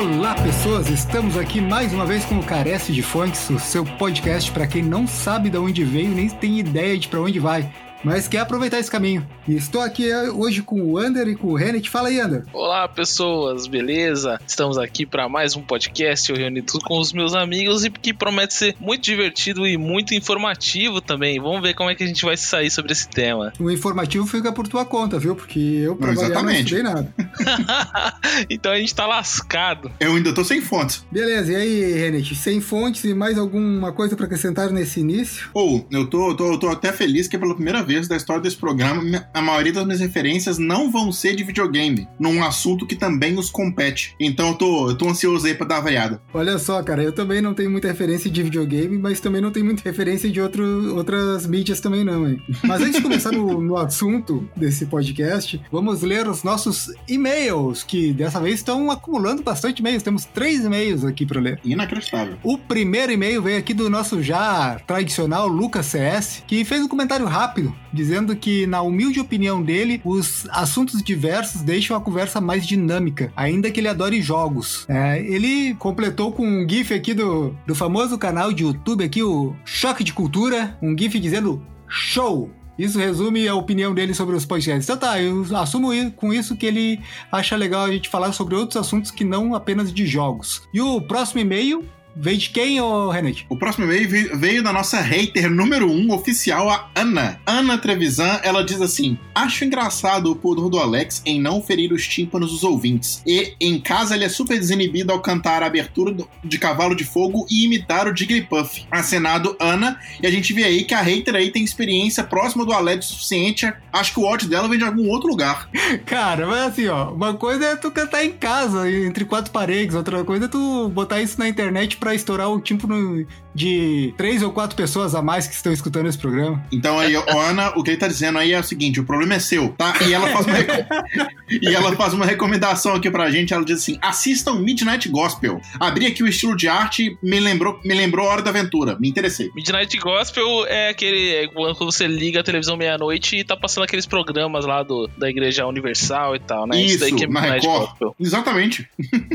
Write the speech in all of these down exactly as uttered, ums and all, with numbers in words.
Olá, pessoas! Estamos aqui mais uma vez com o Carece de Fontes, o seu podcast para quem não sabe de onde veio nem tem ideia de para onde vai, mas quer aproveitar esse caminho. E estou aqui hoje com o Ander e com o Rennet. Fala aí, Ander. Olá, pessoas, beleza? Estamos aqui para mais um podcast, eu reuni tudo com os meus amigos e que promete ser muito divertido e muito informativo também. Vamos ver como é que a gente vai sair sobre esse tema. O informativo fica por tua conta, viu? Porque eu, pra variar, não estudei nada. Então a gente tá lascado. Eu ainda tô sem fontes. Beleza, e aí, Rennet? Sem fontes e mais alguma coisa para acrescentar nesse início? Ou, oh, eu tô, eu tô, eu tô até feliz que pela primeira vez da história desse programa, a maioria das minhas referências não vão ser de videogame, num assunto que também os compete. Então eu tô, eu tô ansioso aí pra dar a variada. Olha só, cara, eu também não tenho muita referência de videogame, mas também não tenho muita referência de outro, outras mídias também não, hein? Mas antes de começar no, no assunto desse podcast, vamos ler os nossos e-mails, que dessa vez estão acumulando bastante e-mails. Temos três e-mails aqui pra ler. Inacreditável. O primeiro e-mail veio aqui do nosso já tradicional Lucas C S, que fez um comentário rápido, dizendo que, na humilde opinião dele, os assuntos diversos deixam a conversa mais dinâmica, ainda que ele adore jogos. É, ele completou com um gif aqui do, do famoso canal de YouTube aqui, o Choque de Cultura, um gif dizendo show. Isso resume a opinião dele sobre os podcasts. Então tá, eu assumo com isso que ele acha legal a gente falar sobre outros assuntos que não apenas de jogos. E o próximo e-mail veio de quem, ô Rennet? O próximo e-mail veio, veio da nossa hater número um oficial, a Ana. Ana Trevisan, ela diz assim: acho engraçado o pudor do Alex em não ferir os tímpanos dos ouvintes. E, em casa, ele é super desinibido ao cantar a abertura do, de Cavalo de Fogo e imitar o Jigglypuff. Acenado Ana, e a gente vê aí que a hater aí tem experiência próxima do Alex o suficiente. Acho que o ódio dela vem de algum outro lugar. Cara, mas assim, ó, uma coisa é tu cantar em casa, entre quatro paredes, outra coisa é tu botar isso na internet pra estourar o tímpano de três ou quatro pessoas a mais que estão escutando esse programa. Então aí, Ana, o que ele tá dizendo aí é o seguinte: o problema é seu, tá? E ela faz uma, reco... e ela faz uma recomendação aqui pra gente. Ela diz assim: assistam Midnight Gospel. Abri aqui o estilo de arte, me lembrou, me lembrou a Hora da Aventura. Me interessei. Midnight Gospel é aquele é quando você liga a televisão meia-noite e tá passando aqueles programas lá do, da Igreja Universal e tal, né? Isso, Isso daí que é Midnight Gospel. Exatamente.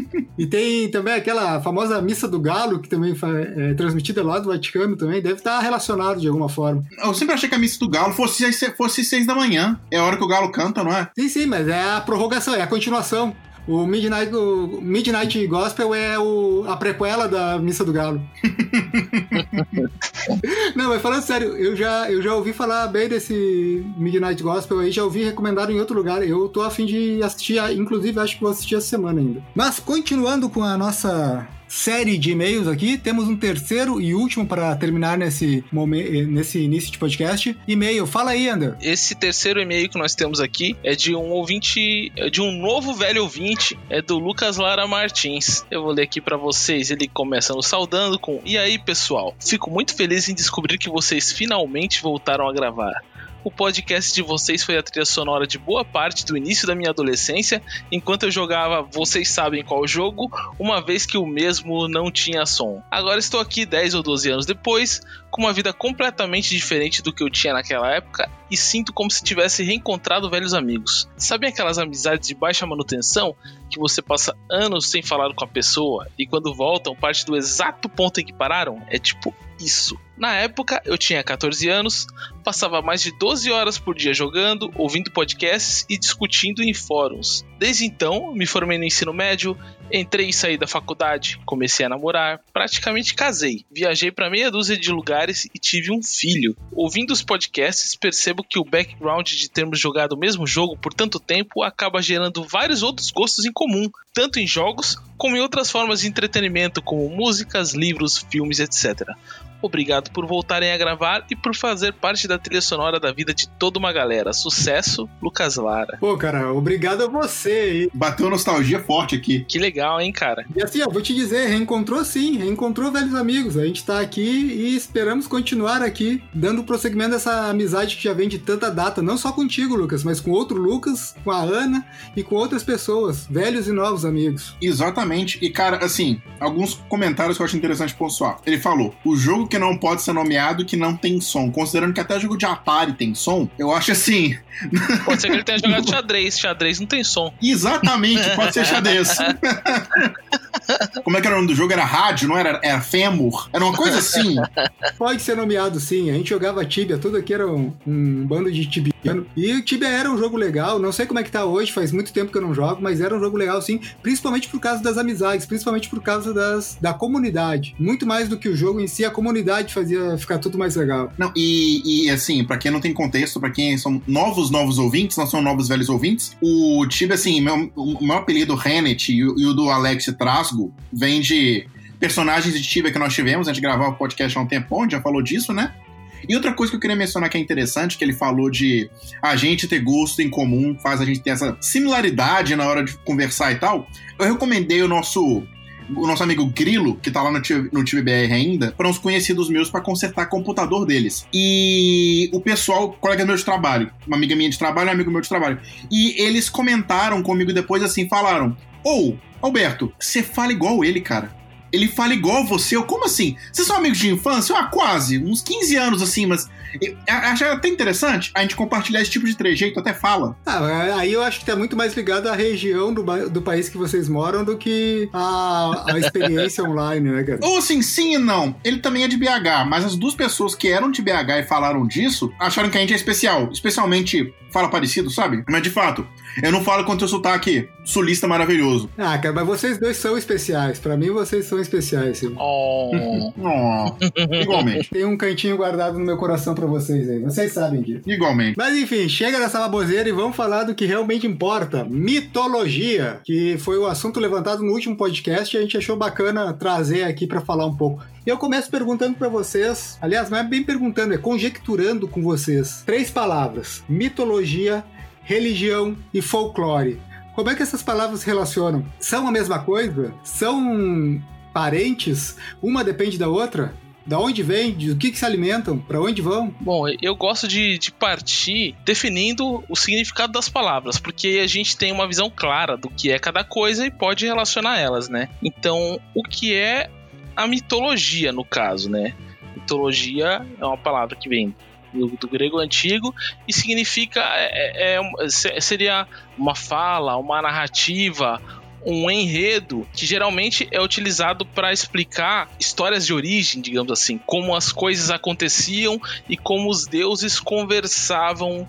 E tem também aquela famosa Missa do Galo, que também é transmitida lá do Vaticano também, deve estar relacionado de alguma forma. Eu sempre achei que a Missa do Galo fosse, fosse seis da manhã. É a hora que o Galo canta, não é? Sim, sim, mas é a prorrogação, é a continuação. O Midnight, o Midnight Gospel é o, a prequela da Missa do Galo. Não, mas falando sério, eu já, eu já ouvi falar bem desse Midnight Gospel aí, já ouvi recomendado em outro lugar. Eu tô a fim de assistir, inclusive acho que vou assistir essa semana ainda. Mas continuando com a nossa série de e-mails aqui, temos um terceiro e último para terminar nesse, momento, nesse início de podcast. E-mail, fala aí, Ander. Esse terceiro e-mail que nós temos aqui é de um ouvinte, é de um novo velho ouvinte, é do Lucas Lara Martins. Eu vou ler aqui para vocês. Ele começa nos saudando com: e aí, pessoal? Fico muito feliz em descobrir que vocês finalmente voltaram a gravar. O podcast de vocês foi a trilha sonora de boa parte do início da minha adolescência, enquanto eu jogava Vocês Sabem Qual Jogo, uma vez que o mesmo não tinha som. Agora estou aqui dez ou doze anos depois, com uma vida completamente diferente do que eu tinha naquela época, e sinto como se tivesse reencontrado velhos amigos. Sabem aquelas amizades de baixa manutenção, que você passa anos sem falar com a pessoa, e quando voltam, parte do exato ponto em que pararam? É tipo isso. Na época, eu tinha catorze anos, passava mais de doze horas por dia jogando, ouvindo podcasts e discutindo em fóruns. Desde então, me formei no ensino médio, entrei e saí da faculdade, comecei a namorar, praticamente casei, viajei para meia dúzia de lugares e tive um filho. Ouvindo os podcasts, percebo que o background de termos jogado o mesmo jogo por tanto tempo acaba gerando vários outros gostos em comum, tanto em jogos como em outras formas de entretenimento, como músicas, livros, filmes, etcétera. Obrigado por voltarem a gravar e por fazer parte da trilha sonora da vida de toda uma galera. Sucesso, Lucas Lara. Pô, cara, obrigado a você. Bateu nostalgia forte aqui. Que legal, hein, cara? E assim, ó, vou te dizer, reencontrou sim, reencontrou velhos amigos. A gente tá aqui e esperamos continuar aqui, dando prosseguimento dessa amizade que já vem de tanta data, não só contigo, Lucas, mas com outro Lucas, com a Ana e com outras pessoas, velhos e novos amigos. Exatamente. E, cara, assim, alguns comentários que eu acho interessante pontuar. Ele falou: o jogo que não pode ser nomeado, que não tem som. Considerando que até jogo de Atari tem som, eu acho assim... Pode ser que ele tenha jogado xadrez. Xadrez não tem som. Exatamente, pode ser xadrez. Como é que era o nome do jogo? Era rádio, não era? Era fêmur? Era uma coisa assim. Pode ser nomeado sim. A gente jogava Tibia, tudo aqui era um, um bando de tibiano. E o Tibia era um jogo legal. Não sei como é que tá hoje, faz muito tempo que eu não jogo, mas era um jogo legal sim. Principalmente por causa das amizades, principalmente por causa das, da comunidade. Muito mais do que o jogo em si, a comunidade fazia ficar tudo mais legal. Não, e, e assim, pra quem não tem contexto, pra quem são novos, novos ouvintes, não são novos, velhos ouvintes, o Tibia, assim, meu, o meu apelido Renet e, e o do Alex Trasgo vem de personagens de Tibia que nós tivemos, a gente gravava o podcast há um tempo, onde já falou disso, né? E outra coisa que eu queria mencionar que é interessante, que ele falou de a gente ter gosto em comum, faz a gente ter essa similaridade na hora de conversar e tal. Eu recomendei o nosso, o nosso amigo Grilo, que tá lá no, no T V B R ainda, para uns conhecidos meus para consertar computador deles. E o pessoal, colega meu de trabalho, uma amiga minha de trabalho e um amigo meu de trabalho. E eles comentaram comigo depois assim, falaram: Ô, Alberto, você fala igual ele, cara. Ele fala igual você. Eu, como assim? Vocês são amigos de infância? Ah, quase. Uns quinze anos, assim, mas... Eu acho até interessante a gente compartilhar esse tipo de trejeito, até fala. Ah, aí eu acho que tá muito mais ligado à região do, do país que vocês moram do que a, a experiência online, né, cara? Ou assim, sim e não. Ele também é de B H, mas as duas pessoas que eram de B H e falaram disso, acharam que a gente é especial. Especialmente fala parecido, sabe? Mas de fato, eu não falo com o teu sotaque sulista maravilhoso. Ah, cara, mas vocês dois são especiais. Pra mim, vocês são especiais, sim. Oh. Oh. Igualmente. Tem um cantinho guardado no meu coração pra vocês aí. Vocês sabem disso. Igualmente. Mas enfim, chega dessa baboseira e vamos falar do que realmente importa. Mitologia, que foi o assunto levantado no último podcast e a gente achou bacana trazer aqui pra falar um pouco. E eu começo perguntando pra vocês, aliás, não é bem perguntando, é conjecturando com vocês. Três palavras: mitologia, religião e folclore. Como é que essas palavras se relacionam? São a mesma coisa? São parentes? Uma depende da outra? Da onde vem? Do que, que se alimentam? Pra onde vão? Bom, eu gosto de, de partir definindo o significado das palavras, porque a gente tem uma visão clara do que é cada coisa e pode relacionar elas, né? Então, o que é a mitologia, no caso, né? Mitologia é uma palavra que vem do, do grego antigo e significa é, é, seria uma fala, uma narrativa, um enredo que geralmente é utilizado para explicar histórias de origem, digamos assim, como as coisas aconteciam e como os deuses conversavam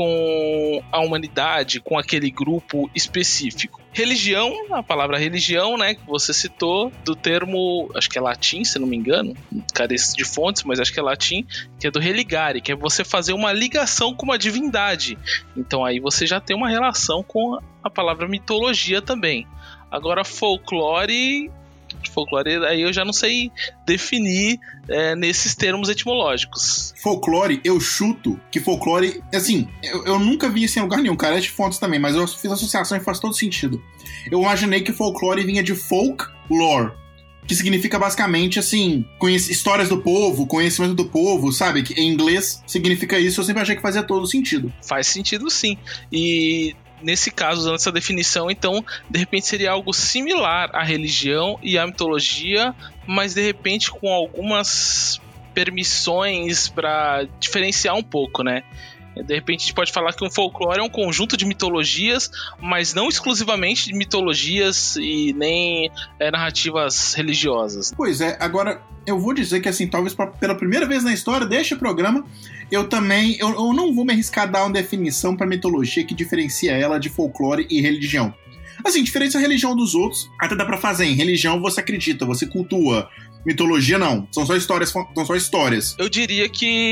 com a humanidade, com aquele grupo específico. Religião, a palavra religião, né, que você citou, do termo, acho que é latim, se não me engano, careço de fontes, mas acho que é latim, que é do religare, que é você fazer uma ligação com uma divindade. Então aí você já tem uma relação com a palavra mitologia também. Agora folclore... Folclore, aí eu já não sei definir é, nesses termos etimológicos. Folclore, eu chuto que folclore... Assim, eu, eu nunca vi isso em lugar nenhum, cara, é de fontes também, mas eu fiz associação e faz todo sentido. Eu imaginei que folclore vinha de folklore, que significa basicamente, assim, conhece, histórias do povo, conhecimento do povo, sabe? Que em inglês significa isso, eu sempre achei que fazia todo sentido. Faz sentido, sim. E... nesse caso, usando essa definição, então, de repente seria algo similar à religião e à mitologia, mas de repente com algumas permissões para diferenciar um pouco, né? De repente a gente pode falar que um folclore é um conjunto de mitologias, mas não exclusivamente de mitologias e nem é, narrativas religiosas. Pois é, agora eu vou dizer que assim, talvez pra, pela primeira vez na história deste programa, eu também, eu, eu não vou me arriscar a dar uma definição para mitologia que diferencia ela de folclore e religião. Assim, diferencia a religião dos outros, até dá pra fazer. Em religião você acredita, você cultua. Mitologia não, são só histórias, são só histórias. Eu diria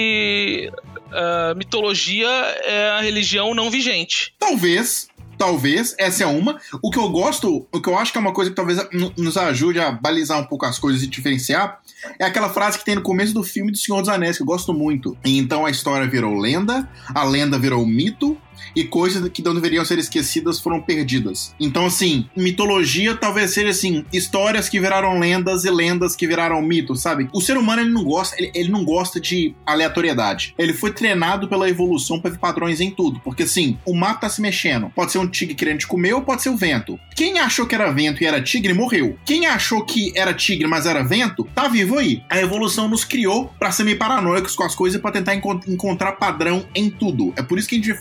que uh, mitologia é a religião não vigente. Talvez, talvez, essa é uma. O que eu gosto, o que eu acho que é uma coisa que talvez nos ajude a balizar um pouco as coisas e diferenciar, é aquela frase que tem no começo do filme do Senhor dos Anéis, que eu gosto muito. E então a história virou lenda, a lenda virou mito, e coisas que não deveriam ser esquecidas foram perdidas. Então, assim, mitologia talvez seja, assim, histórias que viraram lendas e lendas que viraram mitos, sabe? O ser humano, ele não gosta, ele, ele não gosta de aleatoriedade. Ele foi treinado pela evolução pra ver padrões em tudo. Porque, assim, o mato tá se mexendo. Pode ser um tigre querendo te comer ou pode ser o vento. Quem achou que era vento e era tigre, morreu. Quem achou que era tigre, mas era vento, tá vivo aí. A evolução nos criou pra ser meio paranoicos com as coisas e pra tentar encont- encontrar padrão em tudo. É por isso que a gente vê forma em nuvem.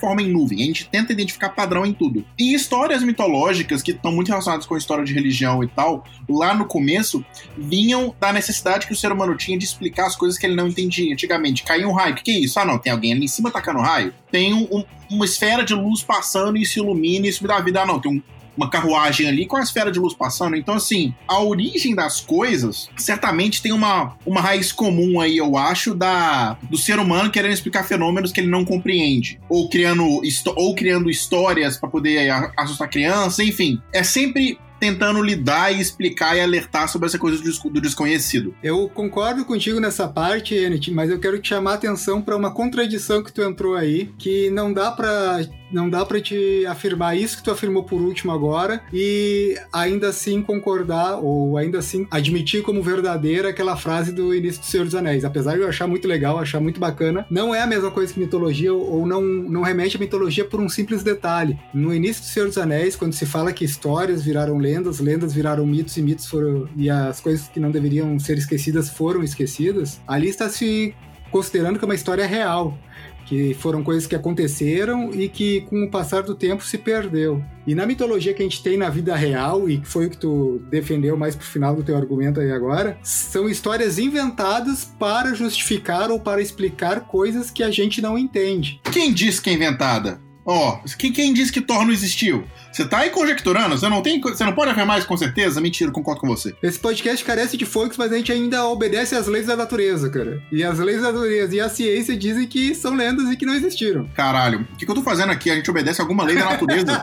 ouvem. A gente tenta identificar padrão em tudo. E histórias mitológicas, que estão muito relacionadas com a história de religião e tal, lá no começo, vinham da necessidade que o ser humano tinha de explicar as coisas que ele não entendia. Antigamente, caiu um raio. O que, que é isso? Ah, não, tem alguém ali em cima tacando raio? Tem um, um, uma esfera de luz passando e isso ilumina e isso me dá vida. Ah, não, tem um uma carruagem ali com a esfera de luz passando. Então, assim, a origem das coisas certamente tem uma, uma raiz comum aí, eu acho, da, do ser humano querendo explicar fenômenos que ele não compreende. Ou criando, ou criando histórias para poder assustar criança, enfim. É sempre tentando lidar e explicar e alertar sobre essa coisa do desconhecido. Eu concordo contigo nessa parte, Enit, mas eu quero te chamar a atenção para uma contradição que tu entrou aí, que não dá para não dá para te afirmar isso que tu afirmou por último agora e ainda assim concordar ou ainda assim admitir como verdadeira aquela frase do início do Senhor dos Anéis. Apesar de eu achar muito legal, achar muito bacana, não é a mesma coisa que mitologia ou não, não remete à mitologia por um simples detalhe. No início do Senhor dos Anéis, quando se fala que histórias viraram lendas, lendas viraram mitos e mitos foram e as coisas que não deveriam ser esquecidas foram esquecidas, ali está se considerando que é uma história real, que foram coisas que aconteceram e que com o passar do tempo se perdeu. E na mitologia que a gente tem na vida real, e que foi o que tu defendeu mais pro final do teu argumento aí agora, são histórias inventadas para justificar ou para explicar coisas que a gente não entende. Quem disse que é inventada? Ó, oh, quem, quem disse que Thor não existiu? Você tá aí conjecturando? Você não, tem, você não pode afirmar isso com certeza? Mentira, concordo com você. Esse podcast carece de fontes, mas a gente ainda obedece às leis da natureza, cara. E as leis da natureza e a ciência dizem que são lendas e que não existiram. Caralho, o que, que eu tô fazendo aqui? A gente obedece alguma lei da natureza?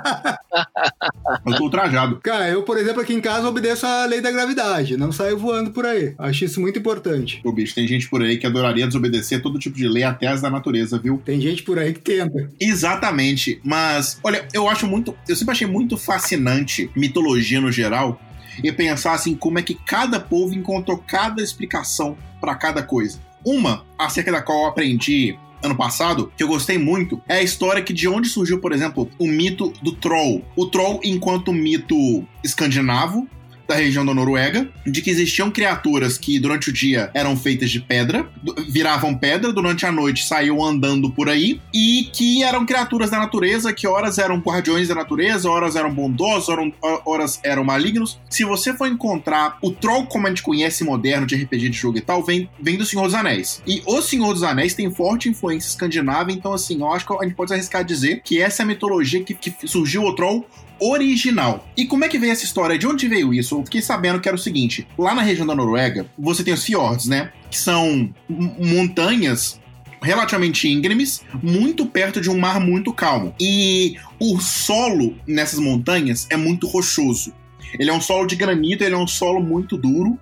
Eu tô ultrajado. Cara, eu, por exemplo, aqui em casa obedeço a lei da gravidade. Não saio voando por aí. Acho isso muito importante. Ô, bicho, tem gente por aí que adoraria desobedecer todo tipo de lei, até as da natureza, viu? Tem gente por aí que tenta. Exatamente. Mas, olha, eu acho muito... Eu sempre achei muito fascinante mitologia no geral e pensar assim como é que cada povo encontrou cada explicação para cada coisa. Uma, acerca da qual eu aprendi ano passado, que eu gostei muito, é a história que de onde surgiu, por exemplo, o mito do Troll. O Troll enquanto mito escandinavo, da região da Noruega, de que existiam criaturas que durante o dia eram feitas de pedra, viravam pedra, durante a noite saíam andando por aí, e que eram criaturas da natureza, que horas eram guardiões da natureza, horas eram bondosos, horas eram malignos. Se você for encontrar o Troll como a gente conhece moderno de R P G de jogo e tal, vem, vem do Senhor dos Anéis. E o Senhor dos Anéis tem forte influência escandinava, então assim, eu acho que a gente pode arriscar dizer que essa é a mitologia que, que surgiu o Troll original. E como é que veio essa história? De onde veio isso? Eu fiquei sabendo que era o seguinte: lá na região da Noruega, você tem os fiordes, né? Que são montanhas relativamente íngremes, muito perto de um mar muito calmo. E o solo nessas montanhas é muito rochoso. Ele é um solo de granito, ele é um solo muito duro.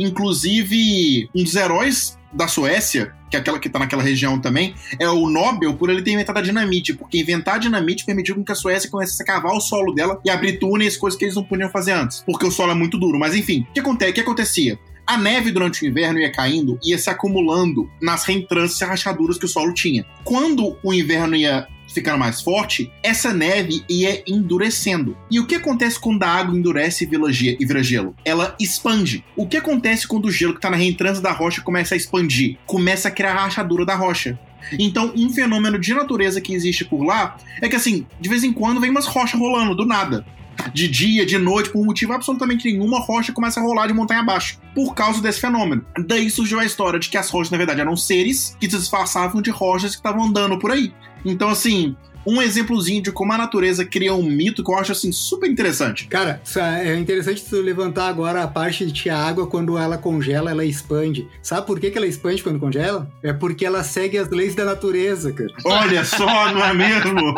Inclusive, um dos heróis da Suécia, que é aquela que tá naquela região também, é o Nobel por ele ter inventado a dinamite, porque inventar a dinamite permitiu que a Suécia começasse a cavar o solo dela e abrir túneis, coisas que eles não podiam fazer antes, porque o solo é muito duro. Mas enfim, o que, acontece, o que acontecia? A neve durante o inverno ia caindo, ia se acumulando nas reentrâncias e rachaduras que o solo tinha. Quando o inverno ia ficando mais forte, essa neve ia endurecendo. E o que acontece quando a água endurece e vira gelo? Ela expande. O que acontece quando o gelo que está na reentrância da rocha começa a expandir? Começa a criar a rachadura da rocha. Então, um fenômeno de natureza que existe por lá é que, assim, de vez em quando vem umas rochas rolando, do nada. De dia, de noite, por um motivo absolutamente nenhum, uma rocha começa a rolar de montanha abaixo, por causa desse fenômeno. Daí surgiu a história de que as rochas, na verdade, eram seres que se disfarçavam de rochas que estavam andando por aí. Então, assim, um exemplozinho de como a natureza cria um mito que eu acho, assim, super interessante. Cara, é interessante tu levantar agora a parte de que a água, quando ela congela, ela expande. Sabe por que que ela expande quando congela? É porque ela segue as leis da natureza, cara. Olha só, não é mesmo?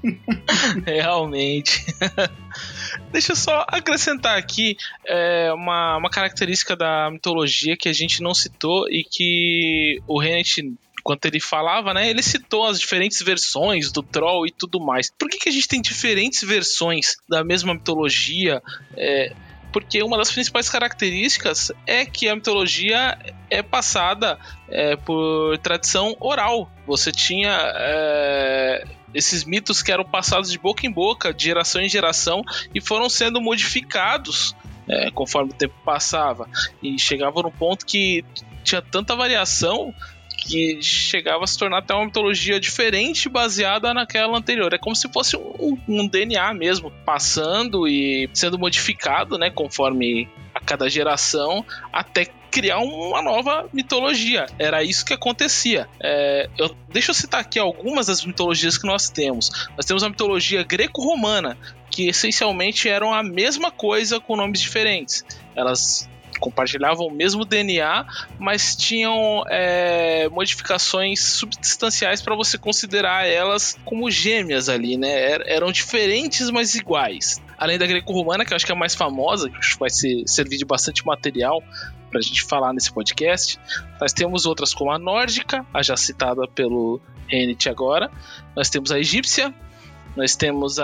Realmente. Deixa eu só acrescentar aqui é, uma, uma característica da mitologia que a gente não citou e que o Renet, enquanto ele falava, né, ele citou as diferentes versões do Troll e tudo mais. Por que que a gente tem diferentes versões da mesma mitologia? É, porque uma das principais características é que a mitologia é passada é, por tradição oral. Você tinha é, esses mitos que eram passados de boca em boca, de geração em geração, e foram sendo modificados é, conforme o tempo passava. E chegava no ponto que tinha tanta variação que chegava a se tornar até uma mitologia diferente baseada naquela anterior. É como se fosse um, um D N A mesmo, passando e sendo modificado, né, conforme a cada geração, até criar uma nova mitologia. Era isso que acontecia. É, eu, deixa eu citar aqui algumas das mitologias que nós temos. Nós temos a mitologia greco-romana, que essencialmente eram a mesma coisa com nomes diferentes. Elas compartilhavam o mesmo D N A, mas tinham é, modificações substanciais para você considerar elas como gêmeas ali, né? Er- eram diferentes, mas iguais. Além da greco-romana, que eu acho que é a mais famosa, que vai ser, servir de bastante material pra gente falar nesse podcast, nós temos outras como a nórdica, a já citada pelo Renit agora, nós temos a egípcia, nós temos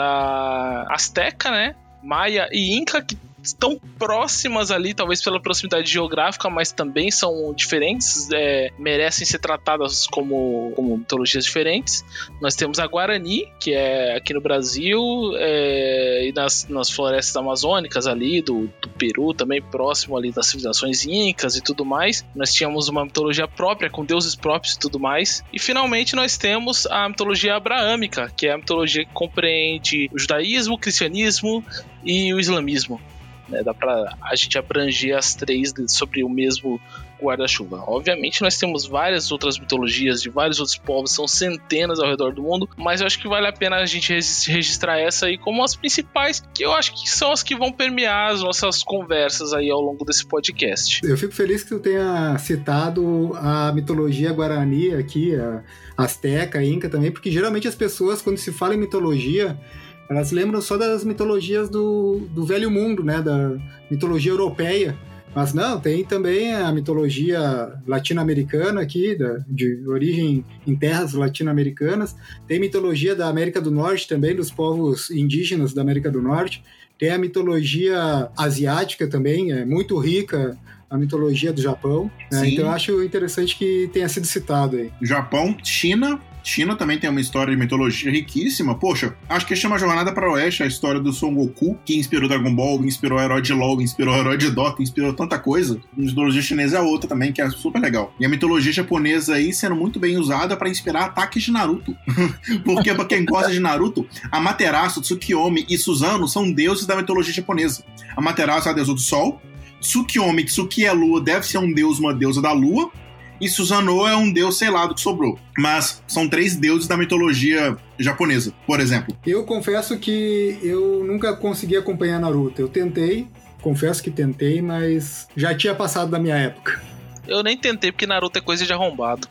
a asteca, né, maia e inca, que estão próximas ali, talvez pela proximidade geográfica, mas também são diferentes, é, merecem ser tratadas como, como mitologias diferentes. Nós temos a Guarani, que é aqui no Brasil, é, e nas, nas florestas amazônicas ali, do, do Peru, também próximo ali das civilizações incas e tudo mais. Nós tínhamos uma mitologia própria, com deuses próprios e tudo mais. E finalmente nós temos a mitologia abraâmica, que é a mitologia que compreende o judaísmo, o cristianismo e o islamismo. Né, dá pra a gente abranger as três sobre o mesmo guarda-chuva. Obviamente nós temos várias outras mitologias de vários outros povos, são centenas ao redor do mundo, mas eu acho que vale a pena a gente registrar essa aí como as principais, que eu acho que são as que vão permear as nossas conversas aí ao longo desse podcast. Eu fico feliz que tu tenha citado a mitologia guarani aqui, a asteca, a inca também, porque geralmente as pessoas, quando se fala em mitologia, elas lembram só das mitologias do, do Velho Mundo, né? Da mitologia europeia. Mas não, tem também a mitologia latino-americana aqui, da, de origem em terras latino-americanas. Tem mitologia da América do Norte também, dos povos indígenas da América do Norte. Tem a mitologia asiática também, é muito rica a mitologia do Japão. Né? Então eu acho interessante que tenha sido citado aí. Japão, China... China também tem uma história de mitologia riquíssima. Poxa, acho que chama Jornada para o Oeste, a história do Son Goku, que inspirou Dragon Ball, inspirou o herói de LoL, inspirou o herói de Dota, inspirou tanta coisa. A mitologia chinesa é outra também, que é super legal. E a mitologia japonesa aí sendo muito bem usada para inspirar ataques de Naruto. Porque pra quem gosta de Naruto, Amaterasu, Tsukiyomi e Susanoo são deuses da mitologia japonesa. Amaterasu é a deusa do sol, Tsukiyomi, Tsuki é a lua, deve ser um deus, uma deusa da lua, e Susanoo é um deus, sei lá, do que sobrou. Mas são três deuses da mitologia japonesa, por exemplo. Eu confesso que eu nunca consegui acompanhar Naruto. Eu tentei, confesso que tentei, mas já tinha passado da minha época. Eu nem tentei, porque Naruto é coisa de arrombado.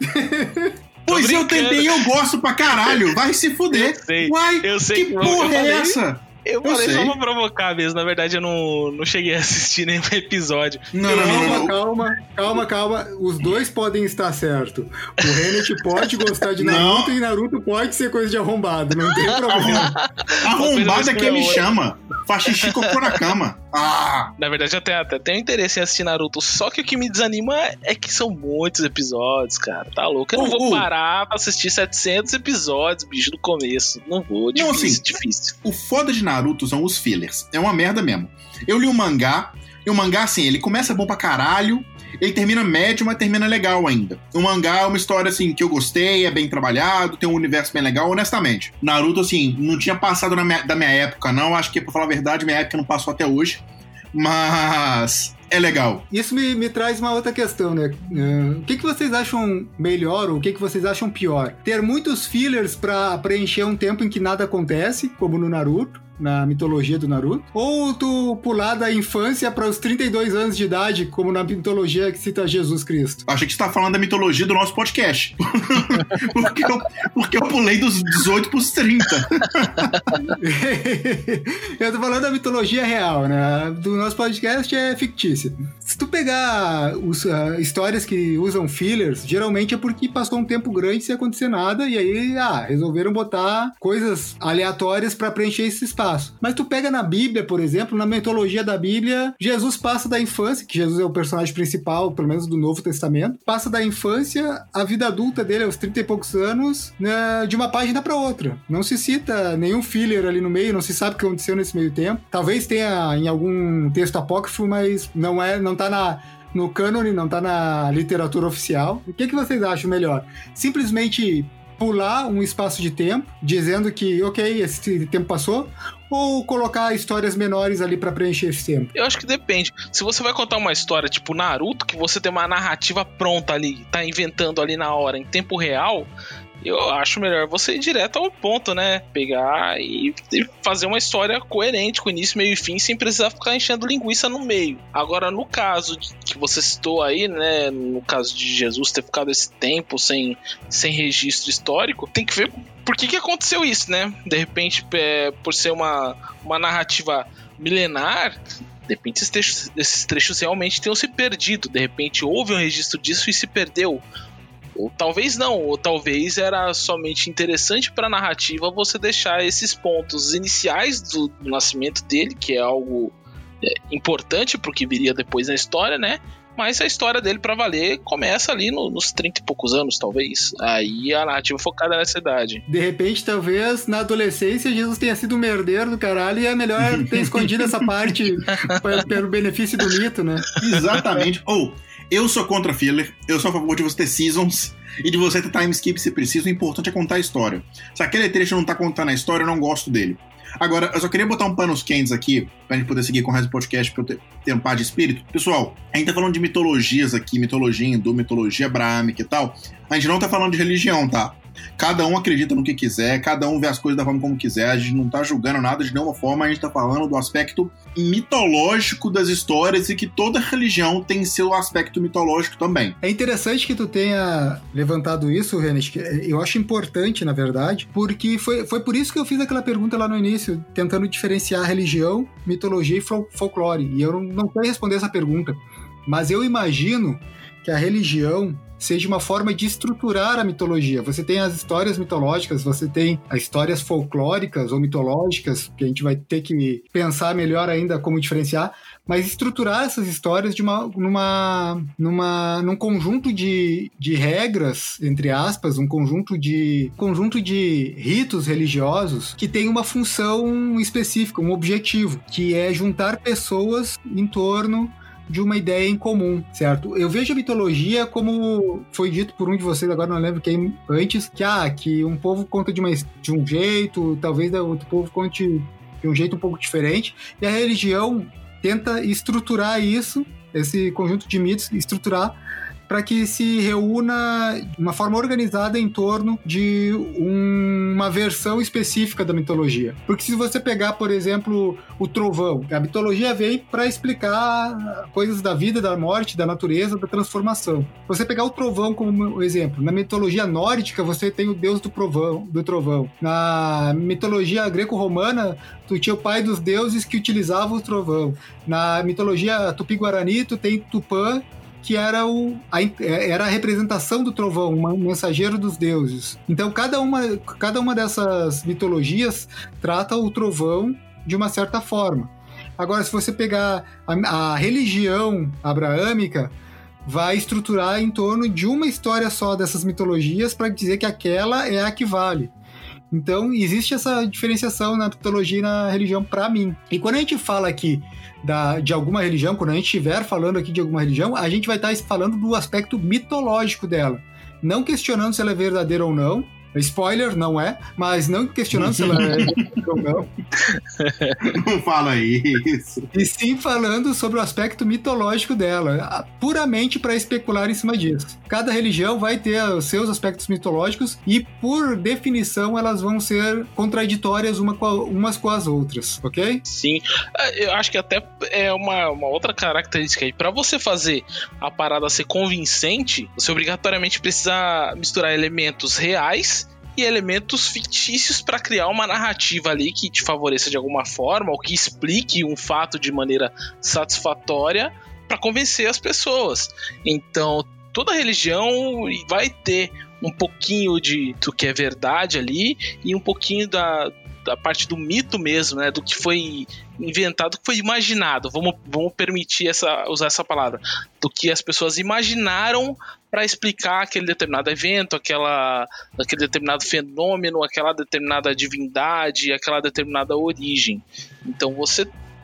Pois eu tentei e eu gosto pra caralho. Vai se fuder. Eu sei, Uai, eu sei que que porra eu é falei... essa? Eu falei eu só pra provocar mesmo, na verdade eu não, não cheguei a assistir nenhum episódio. Não, não, calma, não, não. calma, calma, calma. Os dois podem estar certo. O Rennet pode gostar de Naruto Não. e Naruto pode ser coisa de arrombado, não tem problema. Arrombada é quem me outra. chama. Faxixico por na cama. Ah! Na verdade eu até, até tenho interesse em assistir Naruto, só que o que me desanima é que são muitos episódios, cara. Tá louco? Eu não Uh, vou uh. parar pra assistir setecentos episódios, bicho, do começo. Não vou, difícil, Não, assim, difícil. O foda de Naruto são os fillers. É uma merda mesmo. Eu li o mangá, e o mangá, assim, ele começa bom pra caralho, ele termina médio, mas termina legal ainda. O mangá é uma história, assim, que eu gostei, é bem trabalhado, tem um universo bem legal, honestamente. Naruto, assim, não tinha passado na minha, da minha época, não. Acho que, pra falar a verdade, minha época não passou até hoje. Mas é legal. Isso me, me traz uma outra questão, né? Uh, o que, que vocês acham melhor ou o que, que vocês acham pior? Ter muitos fillers pra preencher um tempo em que nada acontece, como no Naruto, na mitologia do Naruto, ou tu pular da infância para os trinta e dois anos de idade, como na mitologia que cita Jesus Cristo? Achei que você tá falando da mitologia do nosso podcast. porque, eu, porque eu pulei dos dezoito pros trinta. Eu tô falando da mitologia real, né? Do nosso podcast é fictícia. Se tu pegar os, uh, histórias que usam fillers, geralmente é porque passou um tempo grande sem acontecer nada e aí, ah, resolveram botar coisas aleatórias para preencher esse espaço. Mas tu pega na Bíblia, por exemplo, na mitologia da Bíblia, Jesus passa da infância, que Jesus é o personagem principal, pelo menos do Novo Testamento, passa da infância à vida adulta dele, aos trinta e poucos anos, né, de uma página para outra. Não se cita nenhum filler ali no meio, não se sabe o que aconteceu nesse meio tempo. Talvez tenha em algum texto apócrifo, mas não, é, não tá na... no cânone, não tá na literatura oficial. O que, que vocês acham melhor? Simplesmente pular um espaço de tempo, dizendo que, ok, esse tempo passou, ou colocar histórias menores ali pra preencher esse tempo? Eu acho que depende. Se você vai contar uma história tipo Naruto, que você tem uma narrativa pronta ali, tá inventando ali na hora, em tempo real, eu acho melhor você ir direto ao ponto, né? Pegar e fazer uma história coerente, com início, meio e fim, sem precisar ficar enchendo linguiça no meio. Agora, no caso que você citou aí, né? No caso de Jesus ter ficado esse tempo sem, sem registro histórico, tem que ver por que que aconteceu isso, né? De repente, é, por ser uma, uma narrativa milenar, de repente esses trechos, esses trechos realmente tenham se perdido. De repente houve um registro disso e se perdeu. Ou talvez não, ou talvez era somente interessante para a narrativa você deixar esses pontos iniciais do, do nascimento dele, que é algo é, importante para o que viria depois na história, né? Mas a história dele, para valer, começa ali no, nos trinta e poucos anos, talvez. Aí a narrativa focada nessa idade. De repente, talvez, na adolescência, Jesus tenha sido um merdeiro do caralho e é melhor ter escondido essa parte pelo benefício do mito, né? Exatamente. Ou... Oh, eu sou contra filler, eu sou a favor de você ter seasons e de você ter time skip se preciso. O importante é contar a história. Se aquele trecho não tá contando a história, eu não gosto dele. Agora, eu só queria botar um panos quentes aqui, pra gente poder seguir com o resto do podcast, pra eu ter, ter um par de espírito. Pessoal, a gente tá falando de mitologias aqui, mitologia hindu, mitologia abraâmica e tal. A gente não tá falando de religião, tá? Cada um acredita no que quiser, cada um vê as coisas da forma como quiser, a gente não tá julgando nada de nenhuma forma, a gente tá falando do aspecto mitológico das histórias e que toda religião tem seu aspecto mitológico também. É interessante que tu tenha levantado isso, Renan, eu acho importante, na verdade, porque foi, foi por isso que eu fiz aquela pergunta lá no início, tentando diferenciar religião, mitologia e fol- folclore, e eu não, não sei responder essa pergunta, mas eu imagino que a religião seja uma forma de estruturar a mitologia. Você tem as histórias mitológicas, você tem as histórias folclóricas ou mitológicas, que a gente vai ter que pensar melhor ainda como diferenciar, mas estruturar essas histórias de uma, numa, numa, num conjunto de, de regras, entre aspas, um conjunto de, conjunto de ritos religiosos que tem uma função específica, um objetivo, que é juntar pessoas em torno de uma ideia em comum, certo? Eu vejo a mitologia como foi dito por um de vocês, agora não lembro quem antes, que, ah, que um povo conta de, uma, de um jeito, talvez outro povo conte de um jeito um pouco diferente, e a religião tenta estruturar isso, esse conjunto de mitos, estruturar para que se reúna de uma forma organizada em torno de um, uma versão específica da mitologia. Porque se você pegar, por exemplo, o trovão, a mitologia veio para explicar coisas da vida, da morte, da natureza, da transformação. Se você pegar o trovão como exemplo, na mitologia nórdica você tem o deus do trovão, do trovão. Na mitologia greco-romana, tu tinha o pai dos deuses que utilizava o trovão. Na mitologia tupi-guarani, tu tem Tupã, que era, o, a, era a representação do trovão, um mensageiro dos deuses. Então, cada uma, cada uma dessas mitologias trata o trovão de uma certa forma. Agora, se você pegar a, a religião abraâmica, vai estruturar em torno de uma história só dessas mitologias para dizer que aquela é a que vale. Então, existe essa diferenciação na mitologia e na religião para mim. E quando a gente fala aqui da, de alguma religião, quando a gente estiver falando aqui de alguma religião, a gente vai estar falando do aspecto mitológico dela. Não questionando se ela é verdadeira ou não. Spoiler, não é, mas não questionando se ela é verdadeira ou não. Não fala isso. E sim falando sobre o aspecto mitológico dela, puramente para especular em cima disso. Cada religião vai ter os seus aspectos mitológicos e, por definição, elas vão ser contraditórias uma com a, umas com as outras, ok? Sim, eu acho que até é uma, uma outra característica aí. Para você fazer a parada ser convincente, você obrigatoriamente precisa misturar elementos reais e elementos fictícios para criar uma narrativa ali que te favoreça de alguma forma ou que explique um fato de maneira satisfatória para convencer as pessoas. Então, toda religião vai ter um pouquinho de, do que é verdade ali e um pouquinho da, da parte do mito mesmo, né, do que foi inventado, do que foi imaginado. Vamos, vamos permitir essa, usar essa palavra, do que as pessoas imaginaram para explicar aquele determinado evento, aquela, aquele determinado fenômeno, aquela determinada divindade, aquela determinada origem. Então você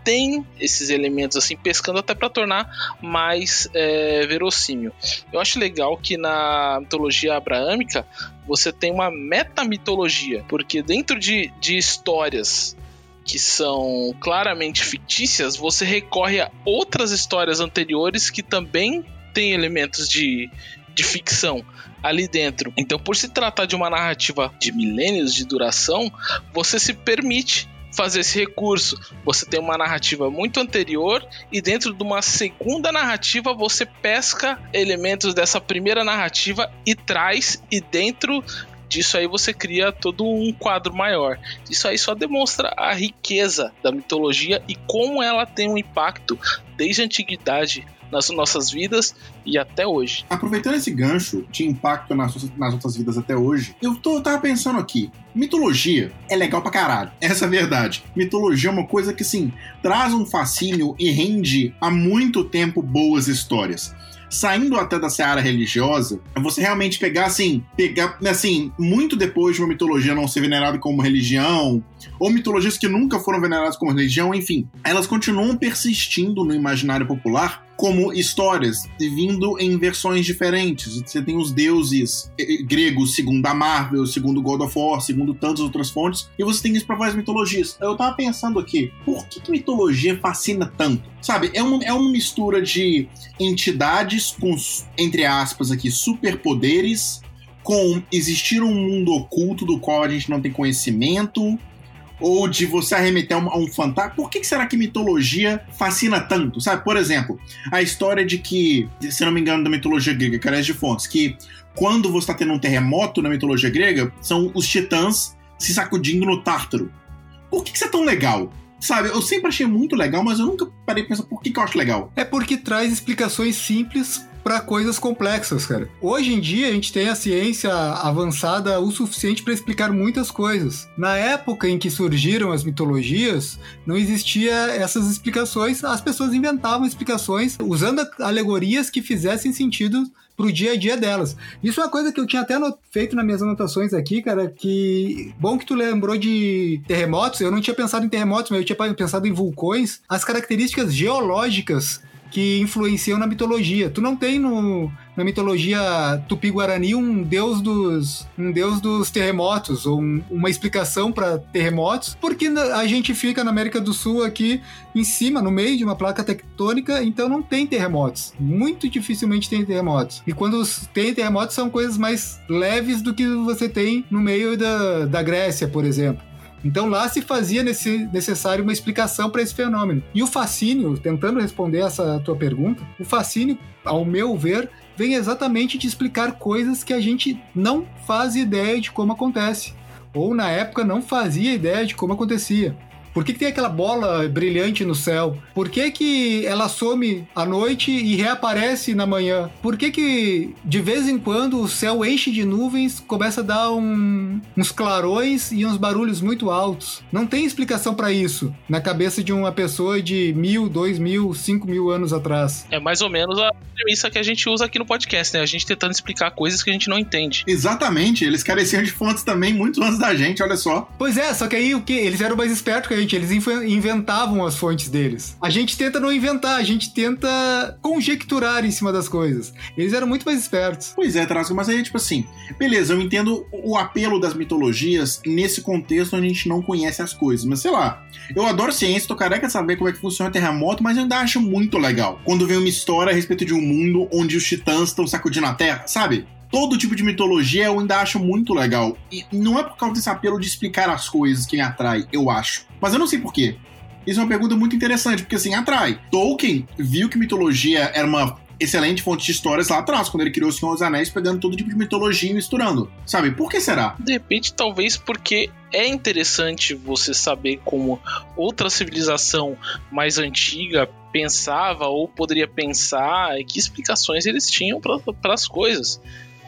mantém esses elementos assim, pescando até para tornar mais é, verossímil. Eu acho legal que na mitologia abraâmica você tem uma metamitologia, porque dentro de, de histórias que são claramente fictícias, você recorre a outras histórias anteriores que também têm elementos de, de ficção ali dentro. Então, por se tratar de uma narrativa de milênios de duração, você se permite fazer esse recurso. Você tem uma narrativa muito anterior e dentro de uma segunda narrativa você pesca elementos dessa primeira narrativa e traz, e dentro disso aí você cria todo um quadro maior. Isso aí só demonstra a riqueza da mitologia e como ela tem um impacto desde a antiguidade nas nossas vidas e até hoje. Aproveitando esse gancho de impacto nas, nas nossas vidas até hoje, eu, tô, eu tava pensando aqui, mitologia é legal pra caralho, essa é a verdade. Mitologia é uma coisa que, assim, traz um fascínio e rende há muito tempo boas histórias. Saindo até da seara religiosa, você realmente pegar, assim, pegar, assim, muito depois de uma mitologia não ser venerada como religião, ou mitologias que nunca foram veneradas como religião, enfim, elas continuam persistindo no imaginário popular como histórias, vindo em versões diferentes. Você tem os deuses gregos segundo a Marvel, segundo God of War, segundo tantas outras fontes, e você tem isso para várias mitologias. Eu tava pensando aqui, por que, que mitologia fascina tanto? Sabe, é uma, é uma mistura de entidades com, entre aspas aqui, superpoderes, com existir um mundo oculto do qual a gente não tem conhecimento, ou de você arremeter a um, a um fantasma. Por que, que será que mitologia fascina tanto? Sabe, por exemplo, a história de que, se não me engano, da mitologia grega, carece de fontes, que quando você está tendo um terremoto na mitologia grega, são os titãs se sacudindo no Tártaro. Por que, que isso é tão legal? Sabe, eu sempre achei muito legal, mas eu nunca parei pra pensar por que, que eu acho legal. É porque traz explicações simples para coisas complexas, cara. Hoje em dia a gente tem a ciência avançada o suficiente para explicar muitas coisas. Na época em que surgiram as mitologias, não existia essas explicações, as pessoas inventavam explicações usando alegorias que fizessem sentido pro dia a dia delas. Isso é uma coisa que eu tinha até feito nas minhas anotações aqui, cara, que... Bom que tu lembrou de terremotos, eu não tinha pensado em terremotos, mas eu tinha pensado em vulcões. As características geológicas que influenciam na mitologia. Tu não tem no, na mitologia tupi-guarani um deus dos, um deus dos terremotos, ou um, uma explicação para terremotos, porque a gente fica na América do Sul aqui em cima, no meio de uma placa tectônica, então não tem terremotos. Muito dificilmente tem terremotos. E quando tem terremotos são coisas mais leves do que você tem no meio da, da Grécia, por exemplo. Então lá se fazia nesse, necessário uma explicação para esse fenômeno. E o fascínio, tentando responder essa tua pergunta, o fascínio, ao meu ver, vem exatamente de explicar coisas que a gente não faz ideia de como acontece. Ou na época não fazia ideia de como acontecia. Por que, que tem aquela bola brilhante no céu? Por que, que ela some à noite e reaparece na manhã? Por que, que de vez em quando o céu enche de nuvens, começa a dar um, uns clarões e uns barulhos muito altos? Não tem explicação para isso na cabeça de uma pessoa de mil, dois mil, cinco mil anos atrás. É mais ou menos a premissa que a gente usa aqui no podcast, né? A gente tentando explicar coisas que a gente não entende. Exatamente, eles careciam de fontes também muito antes da gente, olha só. Pois é, só que aí o que? Eles eram mais espertos que a gente, eles inventavam as fontes deles. A gente tenta não inventar, a gente tenta conjecturar em cima das coisas. Eles eram muito mais espertos. Pois é, Tarasco, mas aí, tipo assim, beleza, eu entendo o apelo das mitologias nesse contexto onde a gente não conhece as coisas, mas sei lá, eu adoro ciência, tô careca de saber como é que funciona o terremoto, mas eu ainda acho muito legal quando vem uma história a respeito de um mundo onde os titãs estão sacudindo a Terra, sabe? Todo tipo de mitologia eu ainda acho muito legal. E não é por causa desse apelo de explicar as coisas que me atrai, eu acho. Mas eu não sei por quê. Isso é uma pergunta muito interessante, porque assim, atrai. Tolkien viu que mitologia era uma excelente fonte de histórias lá atrás, quando ele criou o Senhor dos Anéis, pegando todo tipo de mitologia e misturando. Sabe, por que será? De repente, talvez porque é interessante você saber como outra civilização mais antiga pensava ou poderia pensar e que explicações eles tinham para as coisas.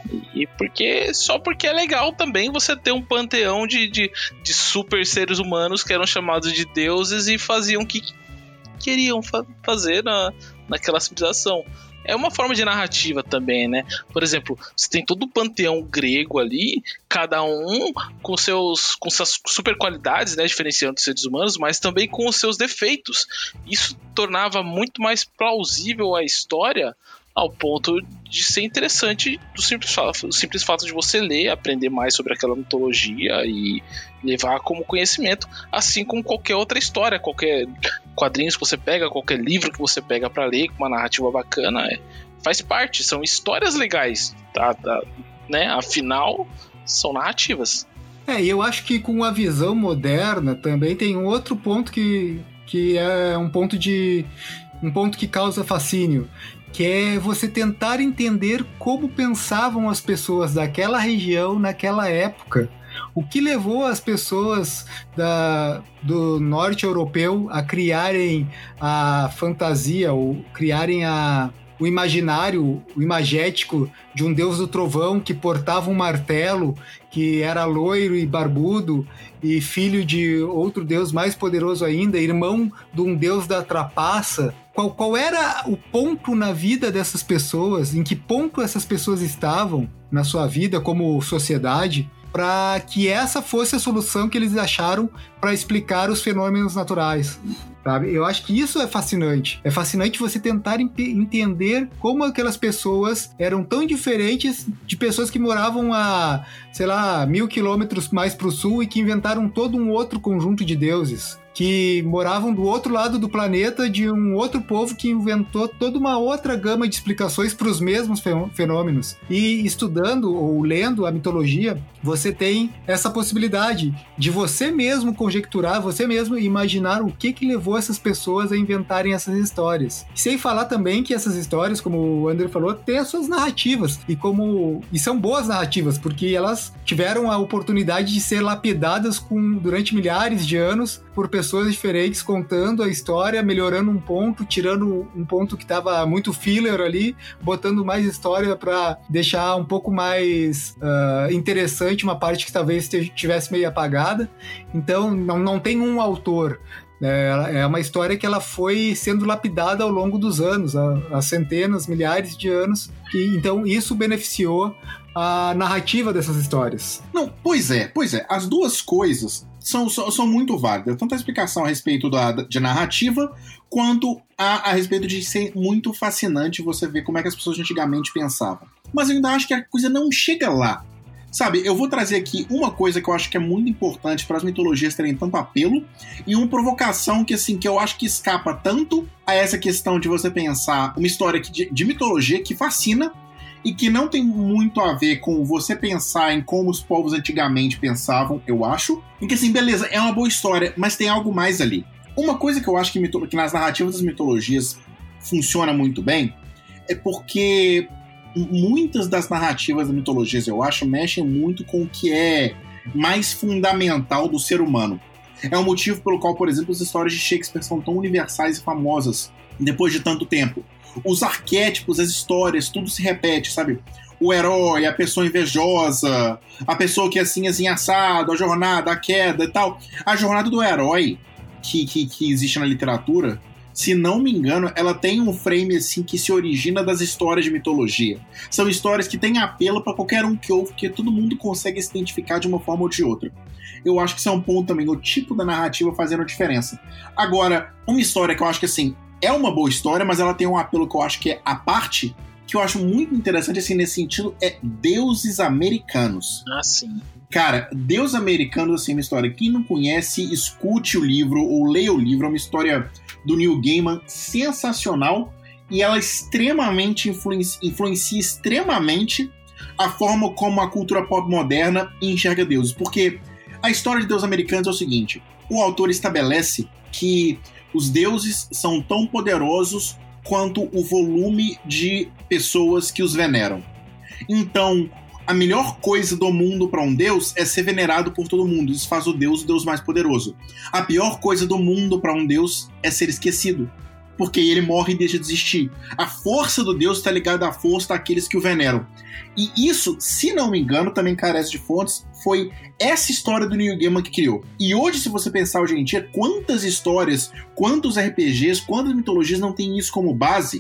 E porque, só porque é legal também você ter um panteão de, de, de super seres humanos que eram chamados de deuses e faziam o que queriam fa- fazer na, naquela civilização. é uma forma de narrativa também, né? Por exemplo, você tem todo o panteão grego ali, cada um com seus com suas super qualidades, né, diferenciando os seres humanos, mas também com os seus defeitos. Isso tornava muito mais plausível a história, ao ponto de ser interessante do simples fato, o simples fato de você ler, aprender mais sobre aquela mitologia e levar como conhecimento, assim como qualquer outra história, qualquer quadrinhos que você pega, qualquer livro que você pega para ler com uma narrativa bacana, é, faz parte, são histórias legais, tá, tá, né? Afinal, são narrativas. É, e eu acho que com a visão moderna também tem um outro ponto que, que é um ponto de um ponto que causa fascínio, que é você tentar entender como pensavam as pessoas daquela região naquela época. O que levou as pessoas da, do norte europeu a criarem a fantasia, ou criarem a, o imaginário, o imagético de um deus do trovão que portava um martelo, que era loiro e barbudo e filho de outro deus mais poderoso ainda, irmão de um deus da trapaça. Qual, qual era o ponto na vida dessas pessoas, em que ponto essas pessoas estavam na sua vida como sociedade, para que essa fosse a solução que eles acharam para explicar os fenômenos naturais, sabe? Eu acho que isso é fascinante. É fascinante você tentar imp- entender como aquelas pessoas eram tão diferentes de pessoas que moravam a, sei lá, mil quilômetros mais para o sul e que inventaram todo um outro conjunto de deuses, que moravam do outro lado do planeta, de um outro povo que inventou toda uma outra gama de explicações para os mesmos fenômenos. E estudando ou lendo a mitologia, você tem essa possibilidade de você mesmo conjecturar, você mesmo imaginar o que que levou essas pessoas a inventarem essas histórias. Sem falar também que essas histórias, como o André falou, têm as suas narrativas, e, como, e são boas narrativas, porque elas tiveram a oportunidade de ser lapidadas com, durante milhares de anos por pessoas diferentes, contando a história, melhorando um ponto, tirando um ponto que estava muito filler ali, botando mais história para deixar um pouco mais uh, interessante uma parte que talvez estivesse meio apagada. Então não, não tem um autor, é, é uma história que ela foi sendo lapidada ao longo dos anos, há, há centenas, milhares de anos, e, então isso beneficiou a narrativa dessas histórias. Não, pois é, pois é, as duas coisas São, são, são muito válidas, tanto a explicação a respeito da, de narrativa, quanto a, a respeito de ser muito fascinante você ver como é que as pessoas antigamente pensavam. Mas eu ainda acho que a coisa não chega lá. Sabe, eu vou trazer aqui uma coisa que eu acho que é muito importante para as mitologias terem tanto apelo, e uma provocação que, assim, que eu acho que escapa tanto a essa questão de você pensar uma história que, de, de mitologia que fascina, e que não tem muito a ver com você pensar em como os povos antigamente pensavam, eu acho. Em que, assim, beleza, é uma boa história, mas tem algo mais ali. Uma coisa que eu acho que, mito- que nas narrativas das mitologias funciona muito bem é porque muitas das narrativas das mitologias, eu acho, mexem muito com o que é mais fundamental do ser humano. É o motivo pelo qual, por exemplo, as histórias de Shakespeare são tão universais e famosas depois de tanto tempo. Os arquétipos, as histórias, tudo se repete, sabe? O herói, a pessoa invejosa, a pessoa que é assim, assim, assado, a jornada, a queda e tal. A jornada do herói que, que, que existe na literatura, se não me engano, ela tem um frame assim que se origina das histórias de mitologia. São histórias que têm apelo para qualquer um que ouve, porque todo mundo consegue se identificar de uma forma ou de outra. Eu acho que isso é um ponto também, o tipo da narrativa fazendo diferença. Agora, uma história que eu acho que assim, é uma boa história, mas ela tem um apelo que eu acho que é a parte, que eu acho muito interessante, assim, nesse sentido, é deuses americanos. Ah, sim. Cara, deuses americanos, assim, uma história. Quem não conhece, escute o livro ou leia o livro. É uma história do Neil Gaiman sensacional, e ela extremamente influencia, influencia extremamente a forma como a cultura pop moderna enxerga deuses. Porque a história de deuses americanos é o seguinte: o autor estabelece que os deuses são tão poderosos quanto o volume de pessoas que os veneram. Então, a melhor coisa do mundo para um deus é ser venerado por todo mundo. Isso faz o deus o deus mais poderoso. A pior coisa do mundo para um deus é ser esquecido, porque ele morre e deixa de existir. A força do deus está ligada à força daqueles que o veneram. E isso, se não me engano, também carece de fontes, foi essa história do Neil Gaiman que criou. E hoje, se você pensar hoje em dia, quantas histórias, quantos R P Gs, quantas mitologias não tem isso como base?